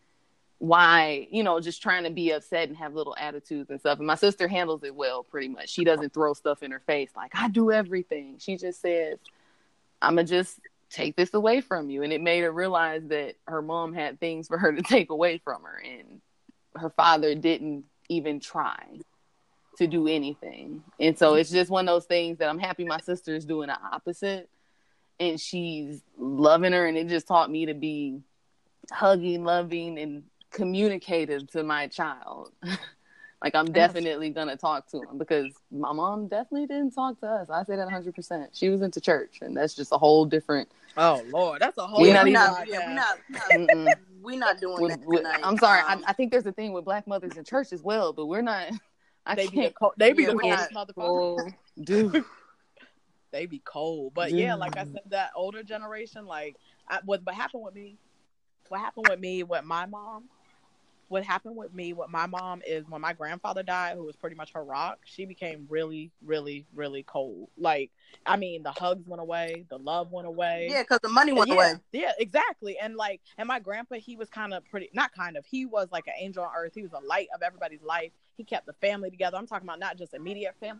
why, you know, just trying to be upset and have little attitudes and stuff. And my sister handles it well, pretty much. She doesn't throw stuff in her face like, I do everything. She just says, I'm going to just take this away from you. And it made her realize that her mom had things for her to take away from her. And her father didn't even try to do anything. And so it's just one of those things that I'm happy my sister is doing the opposite. And she's loving her. And it just taught me to be hugging, loving, and communicative to my child. Like, I'm definitely going to talk to him, because my mom definitely didn't talk to us. I say that one hundred percent. She was into church, and that's just a whole different... Oh, Lord. That's a whole We're different... not We're even- not, yeah, we're not, we're not, we're not doing with, that with, tonight. I'm sorry. Um, I, I think there's a thing with black mothers in church as well, but we're not... I They be the, can't... co- they be Yeah, the we're coldest not- motherfuckers. Dude. They be cold. But yeah, like I said, that older generation, like, I, what, what happened with me, what happened with me, with my mom, what happened with me, with my mom is when my grandfather died, who was pretty much her rock, she became really, really, really cold. Like, I mean, the hugs went away, the love went away. yeah, because the money went yeah, away. Yeah, exactly. And like, and my grandpa, he was kind of pretty, not kind of, he was like an angel on earth. He was a light of everybody's life. He kept the family together. I'm talking about not just immediate family.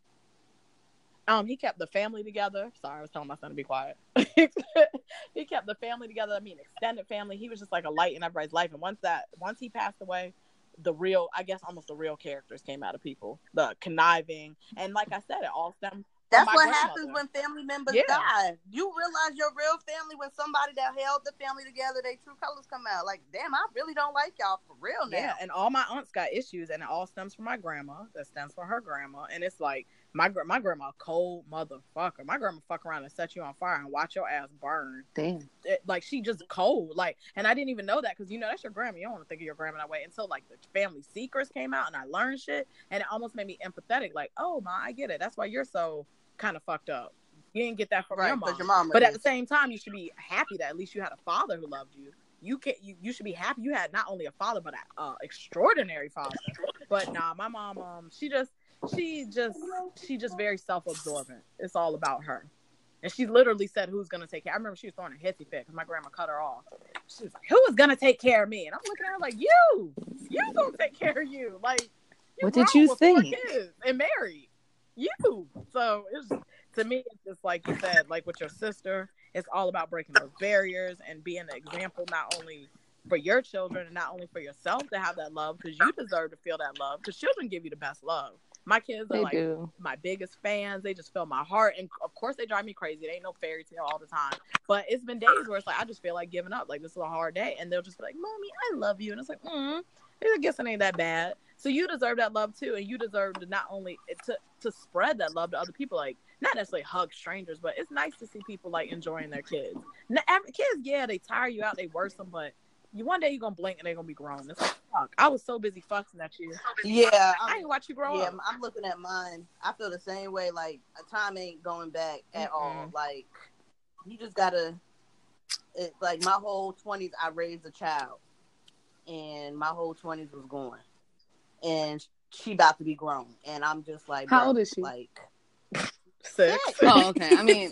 Um, he kept the family together. Sorry, I was telling my son to be quiet. He kept the family together. I mean, extended family. He was just like a light in everybody's life. And once that, once he passed away, the real, I guess, almost the real characters came out of people. The conniving, and like I said, it all stemmed. That's my what grandmother. happens when family members Yeah. die. You realize your real family when somebody that held the family together, their true colors come out. Like, damn, I really don't like y'all for real now. Yeah, and all my aunts got issues, and it all stems from my grandma. That stems from her grandma, and it's like my gr- my grandma, a cold motherfucker. My grandma fuck around and set you on fire and watch your ass burn. Damn. It, like, she just cold. Like, and I didn't even know that, because you know that's your grandma. You don't want to think of your grandma that way until like the family secrets came out, and I learned shit, and it almost made me empathetic. Like, oh my, I get it. That's why you're so kind of fucked up. You didn't get that from Right, your 'cause mom. your mama But at is. the same time, you should be happy that at least you had a father who loved you. You can you, you should be happy you had not only a father but an uh, extraordinary father. But nah, my mom, um, she just she just she just very self-absorbent. It's all about her. And she literally said, "Who's gonna take care?" I remember she was throwing a hissy fit because my grandma cut her off. She was like, "Who is gonna take care of me?" And I'm looking at her like, "You, you gonna take care of you?" Like, you What did grown you with four think? kids and married. You. So it's to me, it's just like you said, like with your sister, it's all about breaking those barriers and being an example not only for your children and not only for yourself to have that love, because you deserve to feel that love, because children give you the best love. My kids are They like do. my biggest fans. They just fill my heart, and of course they drive me crazy. It ain't no fairy tale all the time, but it's been days where it's like I just feel like giving up. Like, this is a hard day, and they'll just be like, "Mommy, I love you," and it's like, mm, I guess it ain't that bad. So you deserve that love too, and you deserve to not only to to spread that love to other people, like not necessarily hug strangers, but it's nice to see people like enjoying their kids. Now, every, kids, yeah, they tire you out, they worsen, but you one day you're gonna blink and they're gonna be grown. It's like, fuck, I was so busy fucking that year. Yeah, I I'm, ain't watch you grow yeah, up. I'm looking at mine. I feel the same way. Like, time ain't going back at Mm-mm. all. Like, you just gotta. It, like, my whole twenties, I raised a child, and my whole twenties was going, and she about to be grown, and I'm just like, How bro, old is she? Like, Six. Oh, okay. I mean,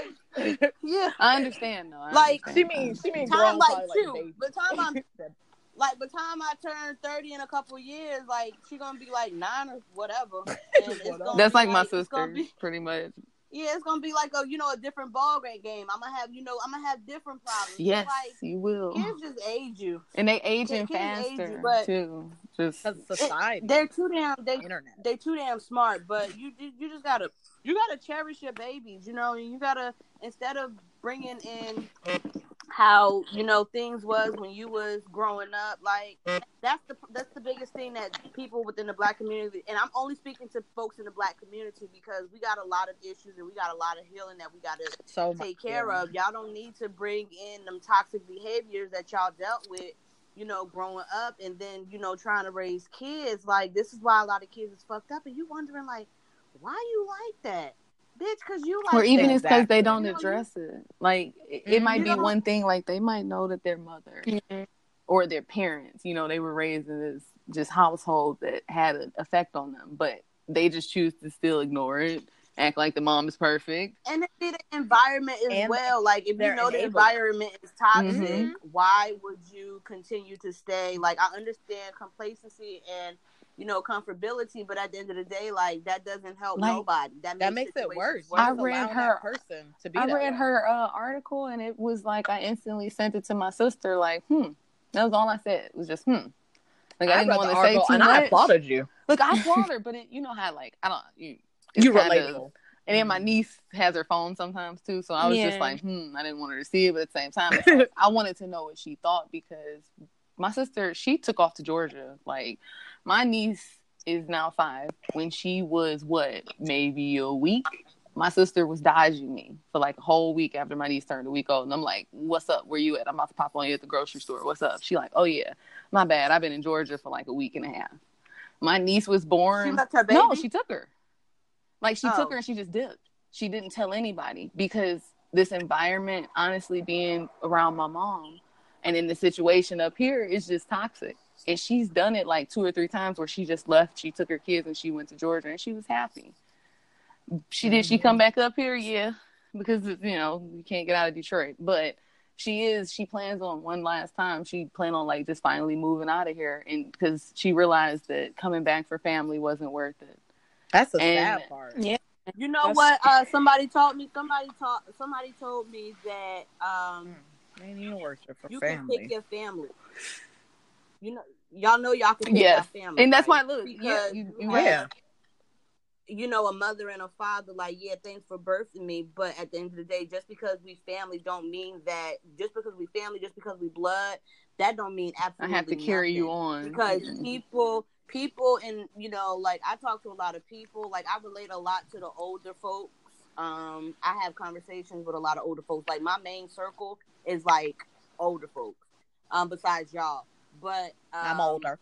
yeah, I understand though. I Like, She understand. means she means time grown like probably two. like a baby. By the time I'm like, by the time I turn thirty in a couple years, like, she gonna be like nine or whatever. And it's gonna That's be like my it's sister, gonna be- pretty much. Yeah, it's gonna be like a you know a different ball game. I'm gonna have you know I'm gonna have different problems. Yes, like you will. kids just age you. And they aging kids age you, faster but- too. Just Because society, They're too damn they internet. they too damn smart. But you you you just gotta you gotta cherish your babies. You know, and you gotta instead of bringing in how you know things was when you was growing up. Like that's the that's the biggest thing that people within the black community, and I'm only speaking to folks in the black community because we got a lot of issues and we got a lot of healing that we got to So take care yeah. of. Y'all don't need to bring in them toxic behaviors that y'all dealt with, you know, growing up, and then you know trying to raise kids. Like this is why a lot of kids is fucked up, and you wondering like, why you like that, bitch? Because you like or even that. it's because they Exactly. don't You know, address it. Like it, it might you be know, one thing. Like they might know that their mother Yeah. or their parents, you know, they were raised in this just household that had an effect on them, but they just choose to still ignore it, act like the mom is perfect. and it be the environment as And well. Like if you they're know the enablers. environment is toxic, Mhm. why would you continue to stay? Like I understand complacency and you know comfortability, but at the end of the day, like that doesn't help Like, nobody. That makes, That makes it situations worse. worse. I You're just read allowing her- that person to be I that read way. her uh, article, and it was like I instantly sent it to my sister. Like, hmm, that was all I said. It was just hmm. Like I, I didn't read want the to say article too and much. I applauded you. Look, I applaud her, but it, you know how like I don't you. It's You kind relatable. of, and then my niece has her phone sometimes too, so I was just Yeah. like, hmm, I didn't want her to see it, but at the same time, it's like, I wanted to know what she thought because my sister, she took off to Georgia. Like my niece is now five. When she was what, maybe a week, my sister was dodging me for like a whole week after my niece turned a week old, and I'm like, "What's up? Where you at? I'm about to pop on you at the grocery store. What's up?" She like, "Oh yeah, my bad. I've been in Georgia for like a week and a half." My niece was born. She left her baby. No, she took her. Like she Oh. took her and she just dipped. She didn't tell anybody because this environment, honestly, being around my mom and in the situation up here is just toxic. And she's done it like two or three times where she just left. She took her kids and she went to Georgia and she was happy. She did. She come back up here, yeah, because you know you can't get out of Detroit. But she is. She plans on one last time. She planned on like just finally moving out of here, and because she realized that coming back for family wasn't worth it. That's the And- sad part. Yeah. You know That's- what? Uh, somebody told me. Somebody taught. Somebody told me that um, Man, you work for you can family. pick your family. You know, y'all know y'all can pick Yes, your family, and that's right? why look, yeah, Because you, you you have, Yeah. you know, a mother and a father. Like, yeah, thanks for birthing me, but at the end of the day, just because we family don't mean that. Just because we family, just because we blood, that don't mean I absolutely. have to carry you nothing. on Because Mhm. people people and you know like I talk to a lot of people, like I relate a lot to the older folks. um I have conversations with a lot of older folks. Like my main circle is like older folks, um besides y'all, but um, I'm older.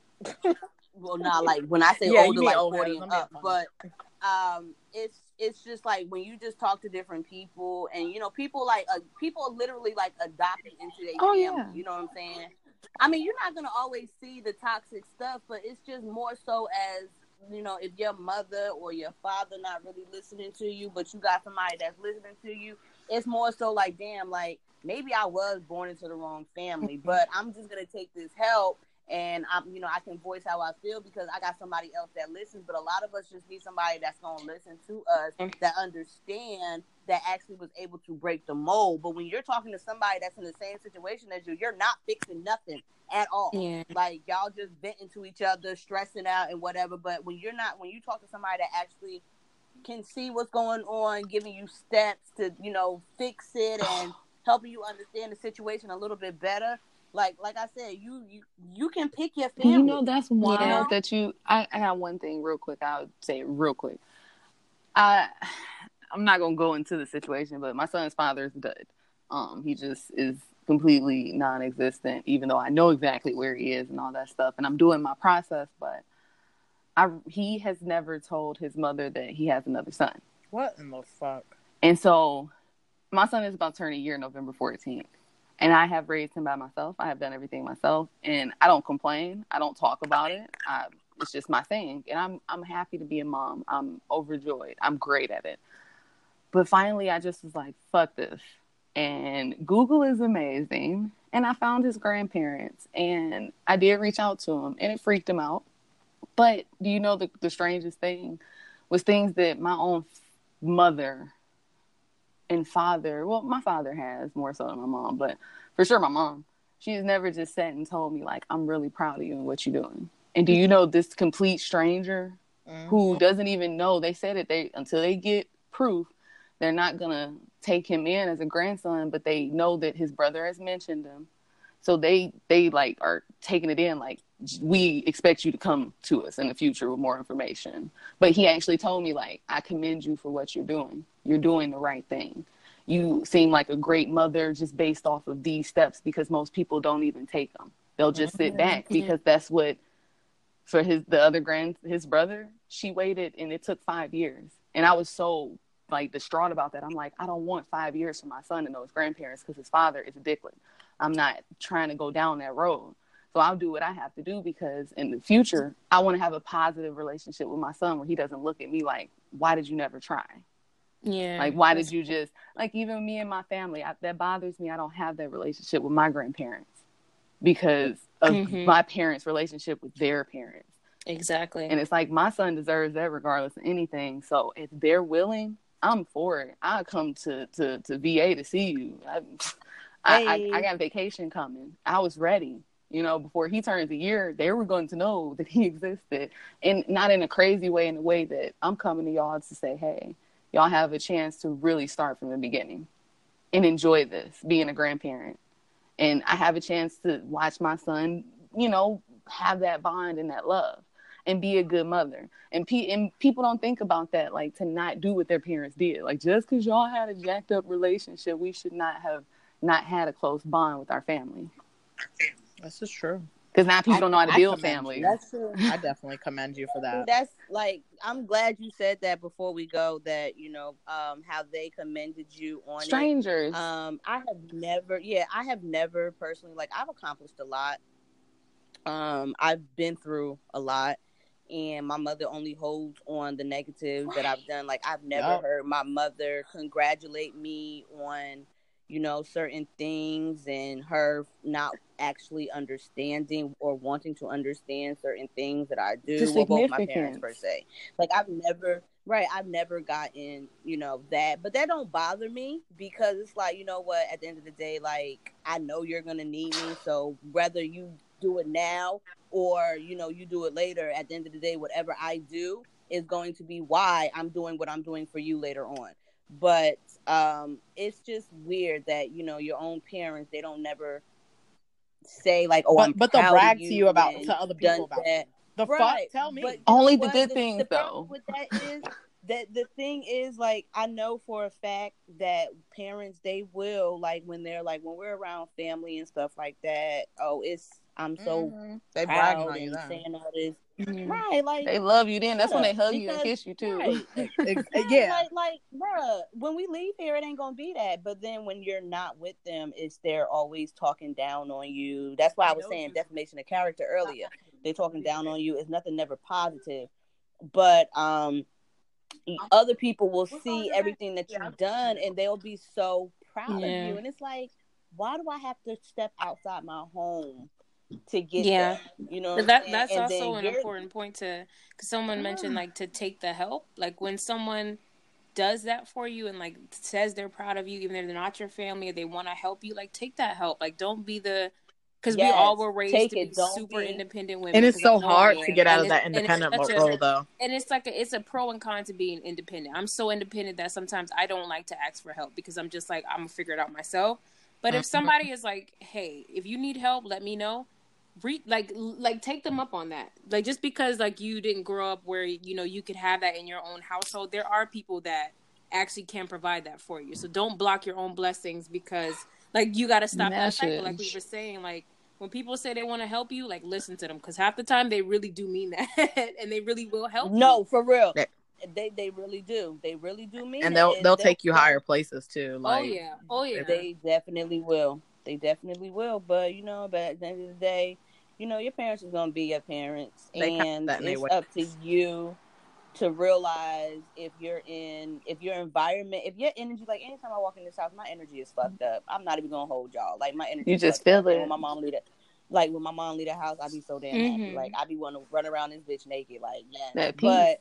well not like when I say Yeah, you older mean like older, forty let and me up, have but um it's it's just like when you just talk to different people and you know people like uh, people literally like adopt you into their Oh, family. yeah. You know what I'm saying? I mean, you're not gonna always see the toxic stuff, but it's just more so as you know, if your mother or your father not really listening to you, but you got somebody that's listening to you, it's more so like, damn, like maybe I was born into the wrong family, but I'm just gonna take this help and I'm, you know, I can voice how I feel because I got somebody else that listens. But a lot of us just need somebody that's gonna listen to us, that understand, that actually was able to break the mold. But when you're talking to somebody that's in the same situation as you, you're not fixing nothing at all. Yeah. Like y'all just venting to each other, stressing out and whatever. But when you're not, when you talk to somebody that actually can see what's going on, giving you steps to, you know, fix it and helping you understand the situation a little bit better. Like, like I said, you you you can pick your family. You know, that's wild Yeah. that you. I, I got one thing real quick. I'll say it real quick. I I'm not gonna go into the situation, but my son's father is dead. Um, he just is completely non-existent. Even though I know exactly where he is and all that stuff, and I'm doing my process, but I he has never told his mother that he has another son. What in the fuck? And so, my son is about to turn a year November fourteenth. And I have raised him by myself. I have done everything myself. And I don't complain. I don't talk about it. I, it's just my thing. And I'm I'm happy to be a mom. I'm overjoyed. I'm great at it. But finally, I just was like, fuck this. And Google is amazing. And I found his grandparents. And I did reach out to him. And it freaked him out. But do you know the, the strangest thing was things that my own mother and father, well, my father has more so than my mom, but for sure my mom, she's never just sat and told me, like, I'm really proud of you and what you're doing. And do you know this complete stranger Mm-hmm. who doesn't even know, they said that they, until they get proof, they're not going to take him in as a grandson, but they know that his brother has mentioned him. So they, they like are taking it in, like, we expect you to come to us in the future with more information. But he actually told me, like, I commend you for what you're doing. You're doing the right thing. You seem like a great mother just based off of these steps, because most people don't even take them. They'll just sit back because that's what, for his, the other grand, his brother, she waited and it took five years. And I was so like distraught about that. I'm like, I don't want five years for my son to know his grandparents because his father is a dicklet. I'm not trying to go down that road. So I'll do what I have to do because in the future, I want to have a positive relationship with my son where he doesn't look at me like, why did you never try? Yeah. Like, why did you just, like, even me and my family, I, that bothers me. I don't have that relationship with my grandparents because of mm-hmm. my parents' relationship with their parents. Exactly. And it's like, my son deserves that regardless of anything. So if they're willing, I'm for it. I'll come to, to, to V A to see you. I, Hey. I, I, I got vacation coming. I was ready. You know, before he turns a year, they were going to know that he existed. And not in a crazy way, in a way that I'm coming to y'all to say, hey, y'all have a chance to really start from the beginning and enjoy this, being a grandparent. And I have a chance to watch my son, you know, have that bond and that love and be a good mother. And, pe- and people don't think about that, like to not do what their parents did. Like just because y'all had a jacked up relationship, we should not have not had a close bond with our family. This is true. Because now people I, don't know how to I build commend families. you. That's true. I definitely commend you for that. That's like, I'm glad you said that before we go, that, you know, um, how they commended you on Strangers. it. Um, I have never, yeah, I have never personally, like, I've accomplished a lot. Um, I've been through a lot. And my mother only holds on the negatives that I've done. Like, I've never Yep. heard my mother congratulate me on, you know, certain things and her not actually understanding or wanting to understand certain things that I do. Well, both my parents per se. Like I've never, right, I've never gotten, you know, that, but that don't bother me because it's like, you know what, at the end of the day, like I know you're going to need me. So whether you do it now or, you know, you do it later, at the end of the day, whatever I do is going to be why I'm doing what I'm doing for you later on. But um, it's just weird that, you know, your own parents, they don't never say like, oh, but, I'm but proud they'll brag of you to you about and to other people about that. the Right. fuck. Tell me. But only you know the what? good the, things the though. With that is that the thing is like I know for a fact that parents they will like when they're like when we're around family and stuff like that. Oh, it's I'm so mm-hmm. They proud bragging on you and then. saying all this. Mm-hmm. Right, like They love you then. That's when they hug because, you and kiss you too. Right. Right, yeah, like, like, bruh, when we leave here, it ain't gonna be that. But then when you're not with them, it's they're always talking down on you. That's why I was saying defamation of character earlier. They're talking down on you. It's nothing never positive. But um, other people will see everything that you've done, and they'll be so proud yeah. of you. And it's like, why do I have to step outside my home to get yeah. that? You know, But that that's and also an you're... important point to because someone mentioned like to take the help. Like when someone does that for you and like says they're proud of you, even if they're not your family, or they want to help you, like take that help. Like don't be the because yes, we all were raised to be super be... independent women. And it's so hard am, to get out of it, that independent role, though. And it's like a, it's a pro and con to being independent. I'm so independent that sometimes I don't like to ask for help because I'm just like I'm gonna figure it out myself. But mm-hmm. if somebody is like, hey, if you need help, let me know. Re- like like take them up on that. Like just because like you didn't grow up where you know you could have that in your own household, there are people that actually can provide that for you. So don't block your own blessings because like you got to stop Message. that cycle. Like we were saying, like when people say they want to help you, like listen to them because half the time they really do mean that and they really will help. No, you. for real. They, they they really do. They really do mean and it. they'll and they'll they'll take you higher places too. Like, oh yeah, oh yeah. They definitely will. They definitely will. But you know, but at the end of the day, you know, your parents is gonna be your parents, they and it's up to you to realize if you're in, if your environment, if your energy, like anytime I walk in this house, my energy is fucked up. I'm not even gonna hold y'all. Like my energy, you just feel up. it. When my mom leave it, like when my mom leave the house, I be so damn mm-hmm. happy. Like I be wanting to run around this bitch naked, like yeah. That peace. But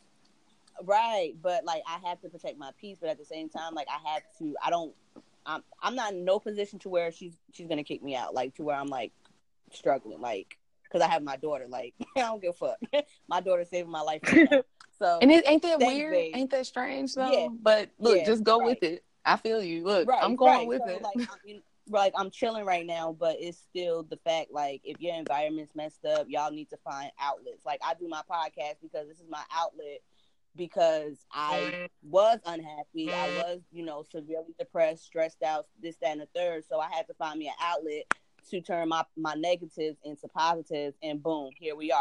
right, but like I have to protect my peace, but at the same time, like I have to. I don't. I'm I'm not in no position to where she's she's gonna kick me out, like to where I'm like struggling, like. Because I have my daughter, like I don't give a fuck. My daughter's saving my life right now. So and it, ain't that thanks, weird? babe. Ain't that strange though? Yeah. But look, yeah, just go right. with it. I feel you. Look, right, I'm going right. with so, it. Like, I'm, like I'm chilling right now, but it's still the fact. Like if your environment's messed up, y'all need to find outlets. Like I do my podcast because this is my outlet. Because I was unhappy, I was, you know, severely depressed, stressed out, this, that, and the third. So I had to find me an outlet to turn my, my negatives into positives, and boom, here we are.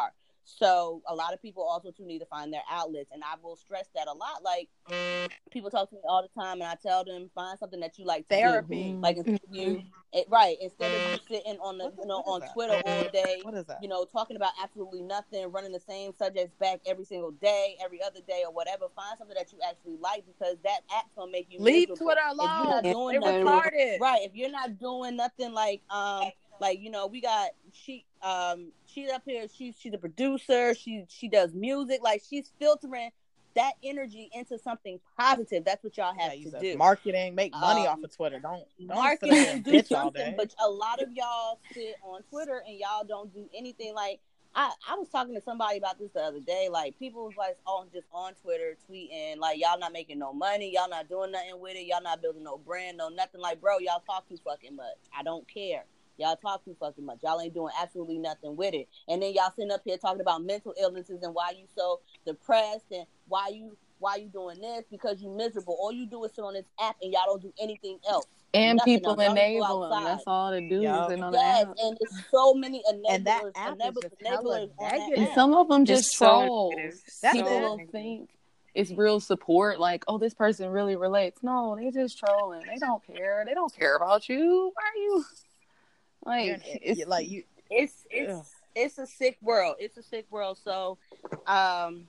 So a lot of people also too need to find their outlets, and I will stress that a lot. Like people talk to me all the time, and I tell them find something that you like to Therapy. do. Like instead of you, it, right? Instead of you sitting on the you know on Twitter all day, What is that? you know, talking about absolutely nothing, running the same subjects back every single day, every other day, or whatever. Find something that you actually like, because that app's gonna make you Leave miserable. Twitter If you're alone. not They doing nothing, retarded. right? If you're not doing nothing like um. Like, you know, we got she um she's up here, she's she's a producer, she she does music, like she's filtering that energy into something positive. That's what y'all have Yeah, to use do. Marketing, make money Um, off of Twitter. Don't don't Marketing, sit there and do bitch all something, day. but a lot of y'all sit on Twitter and y'all don't do anything. Like I, I was talking to somebody about this the other day. Like people was like on just on Twitter tweeting like y'all not making no money, y'all not doing nothing with it, y'all not building no brand, no nothing. Like, bro, y'all talk too fucking much. I don't care. Y'all talk too fucking much. Y'all ain't doing absolutely nothing with it. And then y'all sitting up here talking about mental illnesses and why you so depressed and why you why you doing this, because you miserable. All you do is sit on this app and y'all don't do anything else. And Nothing people else. Y'all don't go enable them. outside. That's all they do Yup. is sit on Yes, the app. and it's so many enablers, And that app is enablers, just hella enablers on that negative. And app. some of them Just just so trolls. negative. That's People it. will think it's real support. Like, oh, this person really relates. No, they just trolling. They don't care. They don't care about you. Why are you like? You're an- It's you- like you. It's it's Ugh. it's a sick world. It's a sick world. So, um,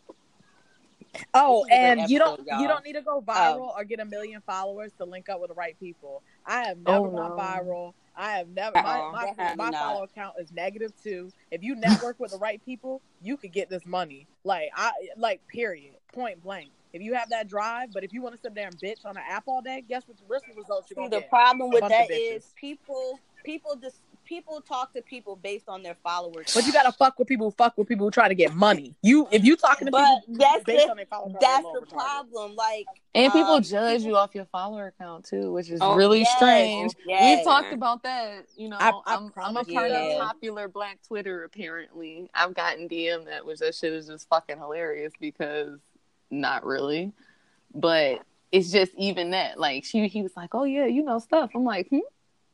Oh, This is a great and you don't episode, y'all. you don't need to go viral or get a million followers to link up with the right people. I have never Oh, gone no. viral. I have never my Uh-oh. my, Definitely my not. follower count is negative two. If you network with the right people, you could get this money. Like I like period. Point blank. If you have that drive, but if you want to sit there and bitch on an app all day, guess what the risk results you're See, gonna the get? problem A with bunch of that bitches. is people people just people talk to people based on their followers. But you gotta fuck with people who fuck with people who try to get money. You if you talking to But people that's based the on their follower count, that's they're a the little retarded. problem. Like, and people um, judge people- you off your follower count too, which is Oh, really yes, strange. yes. We've talked about that. You know, I- I I'm I'm a promise you part that. of popular Black Twitter. Apparently, I've gotten D M that which that shit is just fucking hilarious because not really, but it's just even that. Like she, he was like, "Oh yeah, you know stuff." I'm like, hmm.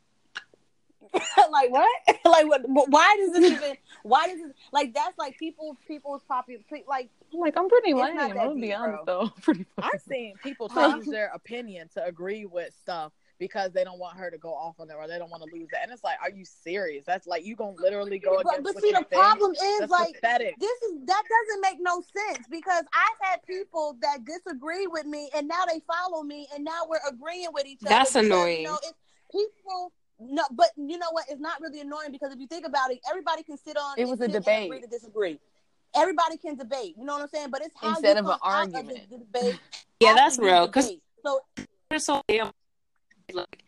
like what? like what? Why does this even? Why does it like that's like people people's popular like I'm like, I'm pretty It's lame. not I'm that gonna be deep, honest bro. though. Pretty I've fucking seen people Huh? change their opinion to agree with stuff because they don't want her to go off on them or they don't want to lose that. And it's like, are you serious? That's like you gonna literally go But, against but what see, you the think? problem is That's like pathetic. this is that doesn't make no sense because I've had people that disagree with me and now they follow me and now we're agreeing with each other. That's because, annoying. You know, it's people. No, but you know what? It's not really annoying because if you think about it, everybody can sit on. It and was a sit and debate. agree to disagree. Everybody can debate. You know what I'm saying? But it's how Instead you of an come out argument. of the debate. Yeah, after that's you real. Because debate. So they're so damn like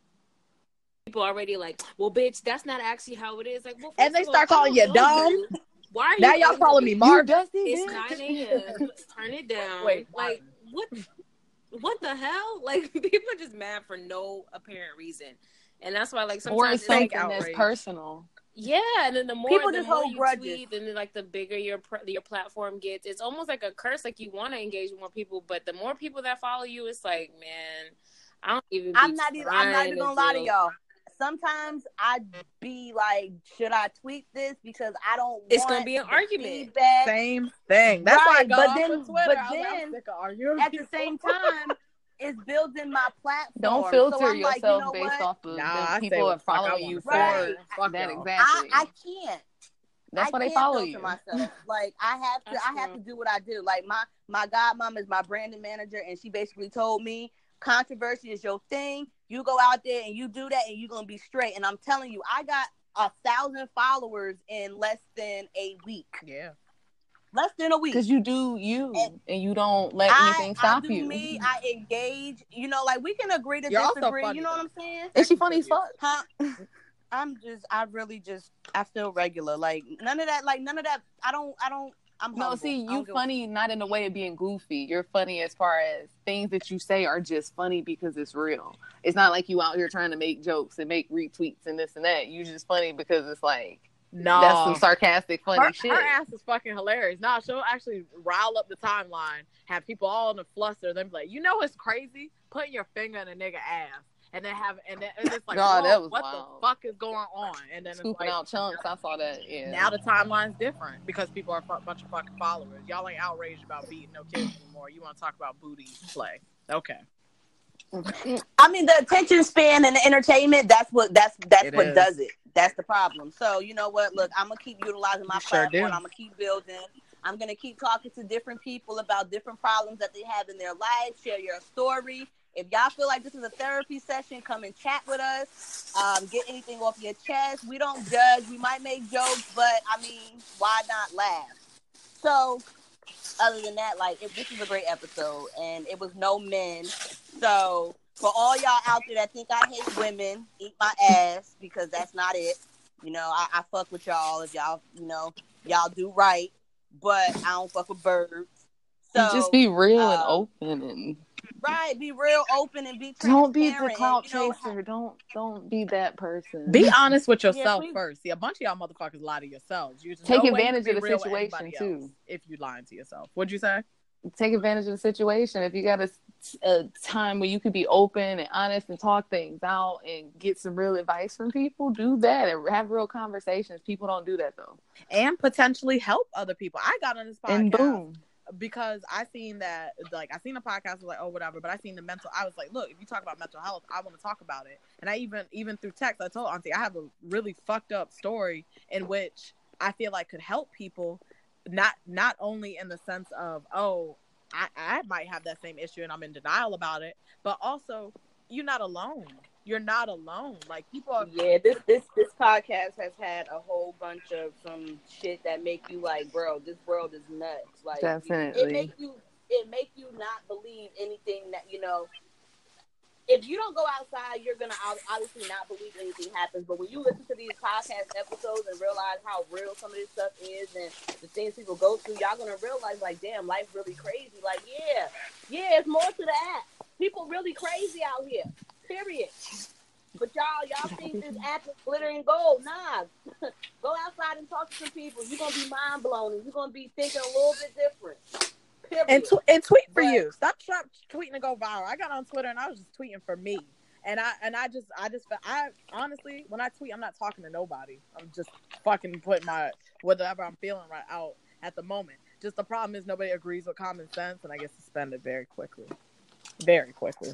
people already like, well, bitch, that's not actually how it is. Like, well, And first they of all, start I calling don't you know dumb. you. Why are Now you y'all angry? calling me You Marvin. dusty It's bitch. nine a.m. Turn it down. Wait, like what? What the hell? Like people are just mad for no apparent reason, and that's why like Or sometimes it's it's like something that's outrage. personal. yeah, and then the more People the just more hold you grudges. tweet, and then like the bigger your pr- your platform gets, it's almost like a curse. Like you want to engage with more people, but the more people that follow you, it's like, man, I don't even. Be I'm not even. I'm not trying even to gonna lie to do- y'all. Sometimes I be like, should I tweet this because I don't. It's want gonna be an the argument. Feedback. Same thing. That's why I Right, got but off then- of Twitter. but I was like, I'm then, sick of arguing. At the same time, it's building my platform. Don't so filter I'm like, yourself you know based what? off of Nah, I the say people what are the fuck I following wanna you say. for Right. Fuck that y'all. exactly. I, I can't. That's I why they can't follow filter you. myself. Like I have to. That's I have true. to do what I do. Like my my godmom is my branding manager, and she basically told me controversy is your thing. You go out there and you do that, and you're gonna be straight. And I'm telling you, I got a thousand followers in less than a week. Yeah. Less than a week. Because you do you, And and you don't let I, anything I stop do you. me. I engage. You know, like we can agree to You're also disagree. funny, You know what though. I'm saying? Is she funny as fuck? Huh? I'm just. I really just. I feel regular. Like none of that. Like none of that. I don't. I don't. I'm No, humble. see, I you don't give a- funny not in the way of being goofy. You're funny as far as things that you say are just funny because it's real. It's not like you out here trying to make jokes and make retweets and this and that. You just funny because it's like No. that's some sarcastic funny her, shit. her ass is fucking hilarious. Nah, she'll actually rile up the timeline, have people all in a fluster, then be like, you know what's crazy? Putting your finger in a nigga ass. and then have and then and it's like, No, whoa, that was what wild. the fuck is going on? And then Scooping it's like, out chunks. I saw that. Yeah. now the timeline's different because people are a bunch of fucking followers. Y'all ain't outraged about beating no kids anymore. You want to talk about booty play? Okay. I mean, the attention span and the entertainment, that's what that's that's It what is. does it. That's the problem. So, you know what? Look, I'm going to keep utilizing my You sure platform. do. I'm going to keep building. I'm going to keep talking to different people about different problems that they have in their lives. Share your story. If y'all feel like this is a therapy session, come and chat with us. Um, get anything off your chest. We don't judge. We might make jokes, but, I mean, why not laugh? So, other than that, like, it, this is a great episode, and it was no men. So, for all y'all out there that think I hate women, eat my ass, because that's not it. You know, I, I fuck with y'all if y'all, you know, y'all do right, but I don't fuck with birds. So just be real um, and open and right, be real open and be transparent. don't be the clout and, you know, chaser. Don't don't be that person. Be honest with Yeah, yourself please. first. See, a bunch of y'all motherfuckers lie to yourselves. You Take no way you advantage can of be the real with situation, anybody too. else if you lying to yourself. What'd you say? Take advantage of the situation. If you got a, a time where you could be open and honest and talk things out and get some real advice from people, do that and have real conversations. People don't do that though. And potentially help other people. I got on this podcast And boom. because I seen that, like, I seen a podcast, was like, oh, whatever, but I seen the mental, I was like, look, if you talk about mental health, I want to talk about it. And I even, even through text, I told Auntie, I have a really fucked up story in which I feel like could help people, not, not only in the sense of, oh, I, I might have that same issue and I'm in denial about it, but also you're not alone. You're not alone. Like, people are, Yeah, this this this podcast has had a whole bunch of some shit that make you like, bro, this world is nuts. Like, Definitely. it make you it make you not believe anything that, you know. If you don't go outside, you're gonna obviously not believe anything happens. But when you listen to these podcast episodes and realize how real some of this stuff is and the things people go through, y'all gonna realize, like, damn, life's really crazy. Like, yeah, yeah, it's more to that. People really crazy out here. Period. But y'all, y'all think this app is glitter and gold. Nah. Go outside and talk to some people. You're going to be mind blown and you're going to be thinking a little bit different. Period. and, tw- and tweet for But- you. Stop, stop tweeting to go viral. I got on Twitter and I was just tweeting for me. And I and I just I just I honestly, when I tweet, I'm not talking to nobody. I'm just fucking putting my whatever I'm feeling right out at the moment. Just the problem is nobody agrees with common sense, and I get suspended very quickly, very quickly.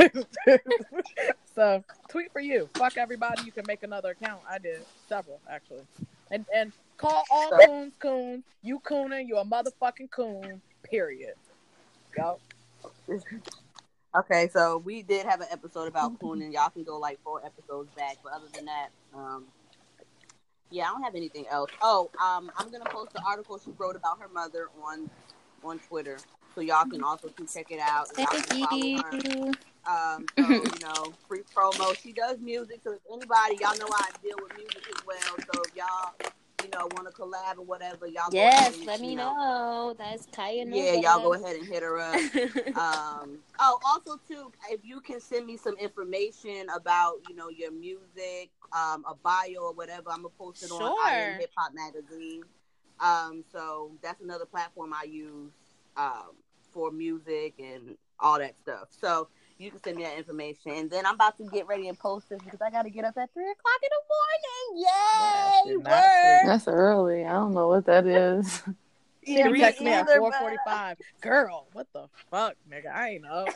So tweet for you. Fuck everybody. You can make another account. I did several actually, and and call all coons coons. You cooning. You a motherfucking coon. Period. Go. Okay, so we did have an episode about cooning. Y'all can go like four episodes back. But other than that, um, yeah, I don't have anything else. Oh, um, I'm gonna post the article she wrote about her mother on on Twitter, so y'all can also can check it out. Y'all can Thank follow you. her. Um, so you know, free promo. She does music, so if anybody, y'all know I deal with music as well. So if y'all, you know, want to collab or whatever, y'all go ahead Yes, and, let me you know. That's Kaya Nova. Yeah, y'all go ahead and hit her up. Um, oh, also too, if you can send me some information about, you know, your music, um, a bio or whatever, I'm gonna post it on I Am Sure. Hip Hop Magazine. Um, so that's another platform I use um, for music and all that stuff. So you can send me that information, and then I'm about to get ready and post this because I got to get up at three o'clock in the morning. Yeah, Yay! you're not Word. That's early. I don't know what that is. She Yeah, me text me at either, four but- forty-five. Girl, what the fuck, nigga? I ain't up.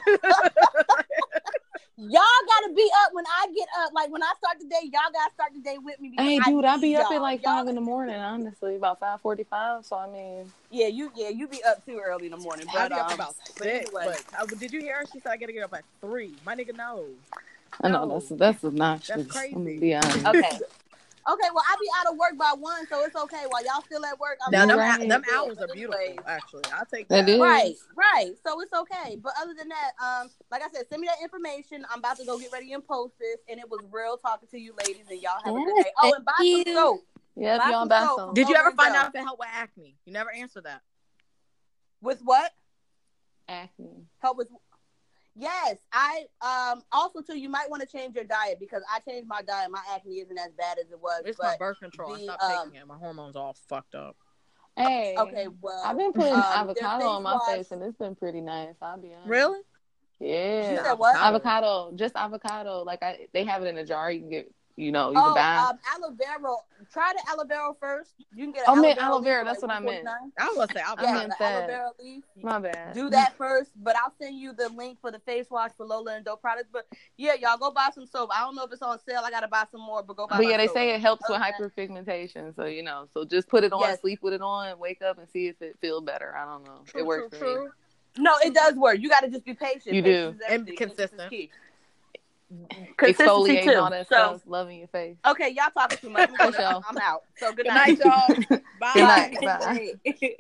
Y'all gotta be up when I get up. Like when I start the day, y'all gotta start the day with me. because Hey, dude, I I be need up at y'all. like Y'all- five in the morning. Honestly, about five forty-five. So I mean, Yeah, you yeah you be up too early in the morning. I But, be up um, about but six. anyway. But uh, did you hear her? She said I gotta get up at three. My nigga knows. I know No. that's that's obnoxious. That's crazy. I'm gonna be honest. Okay. Okay, well, I be out of work by one, so it's okay. While y'all still at work, I'm Now them, Right. them But hours are beautiful. anyways. Actually, I'll take That that. is. Right, right. So it's okay. But other than that, um, like I said, send me that information. I'm about to go get ready and post this. And it was real talking to you ladies, and y'all have a good Yes, day. Oh, and buy thank some you. soap. Yep, Buy y'all some buy soap. some. Did you ever Over find and out if it helped with acne? You never answered that. With what? Acne. Help with. Yes, I um also too. You might want to change your diet because I changed my diet. My acne isn't as bad as it was. It's but my birth control. I the, stopped um, taking it. My hormones all fucked up. Hey. okay, well, I've been putting um, their avocado face on my wash- face, and it's been pretty nice. I'll be honest. Really? Yeah. You said what? Avocado, just avocado. Like I, they have it in a jar. You can get, you know, you oh, can buy. um, aloe vera. Try the aloe vera first. You can get. Oh, An man, aloe aloe vera. leaf That's for what I like meant. I was gonna say, I'll Yeah, meant the aloe that. vera leaf. My bad. Do that first, but I'll send you the link for the face wash for Lola and Doe products. But yeah, y'all go buy some soap. I don't know if it's on sale. I gotta buy some more, but go buy. But my yeah, they soap. say it helps with Okay. hyperpigmentation. So you know, so just put it on, Yes. sleep with it on, wake up and see if it feels better. I don't know. True, it works true, for true. me. No, it does work. You got to just be patient. You Patience do. is And everything. consistent. Consistency is key. Consistency Exfoliating too. all that So stuff, loving your face. okay, y'all talking too much. For sure. I'm out. So good Good night, night, y'all. Bye. Good night. Bye.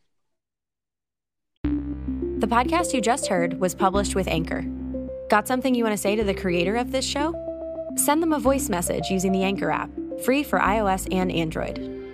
The podcast you just heard was published with Anchor. Got something you want to say to the creator of this show? Send them a voice message using the Anchor app, free for iOS and Android.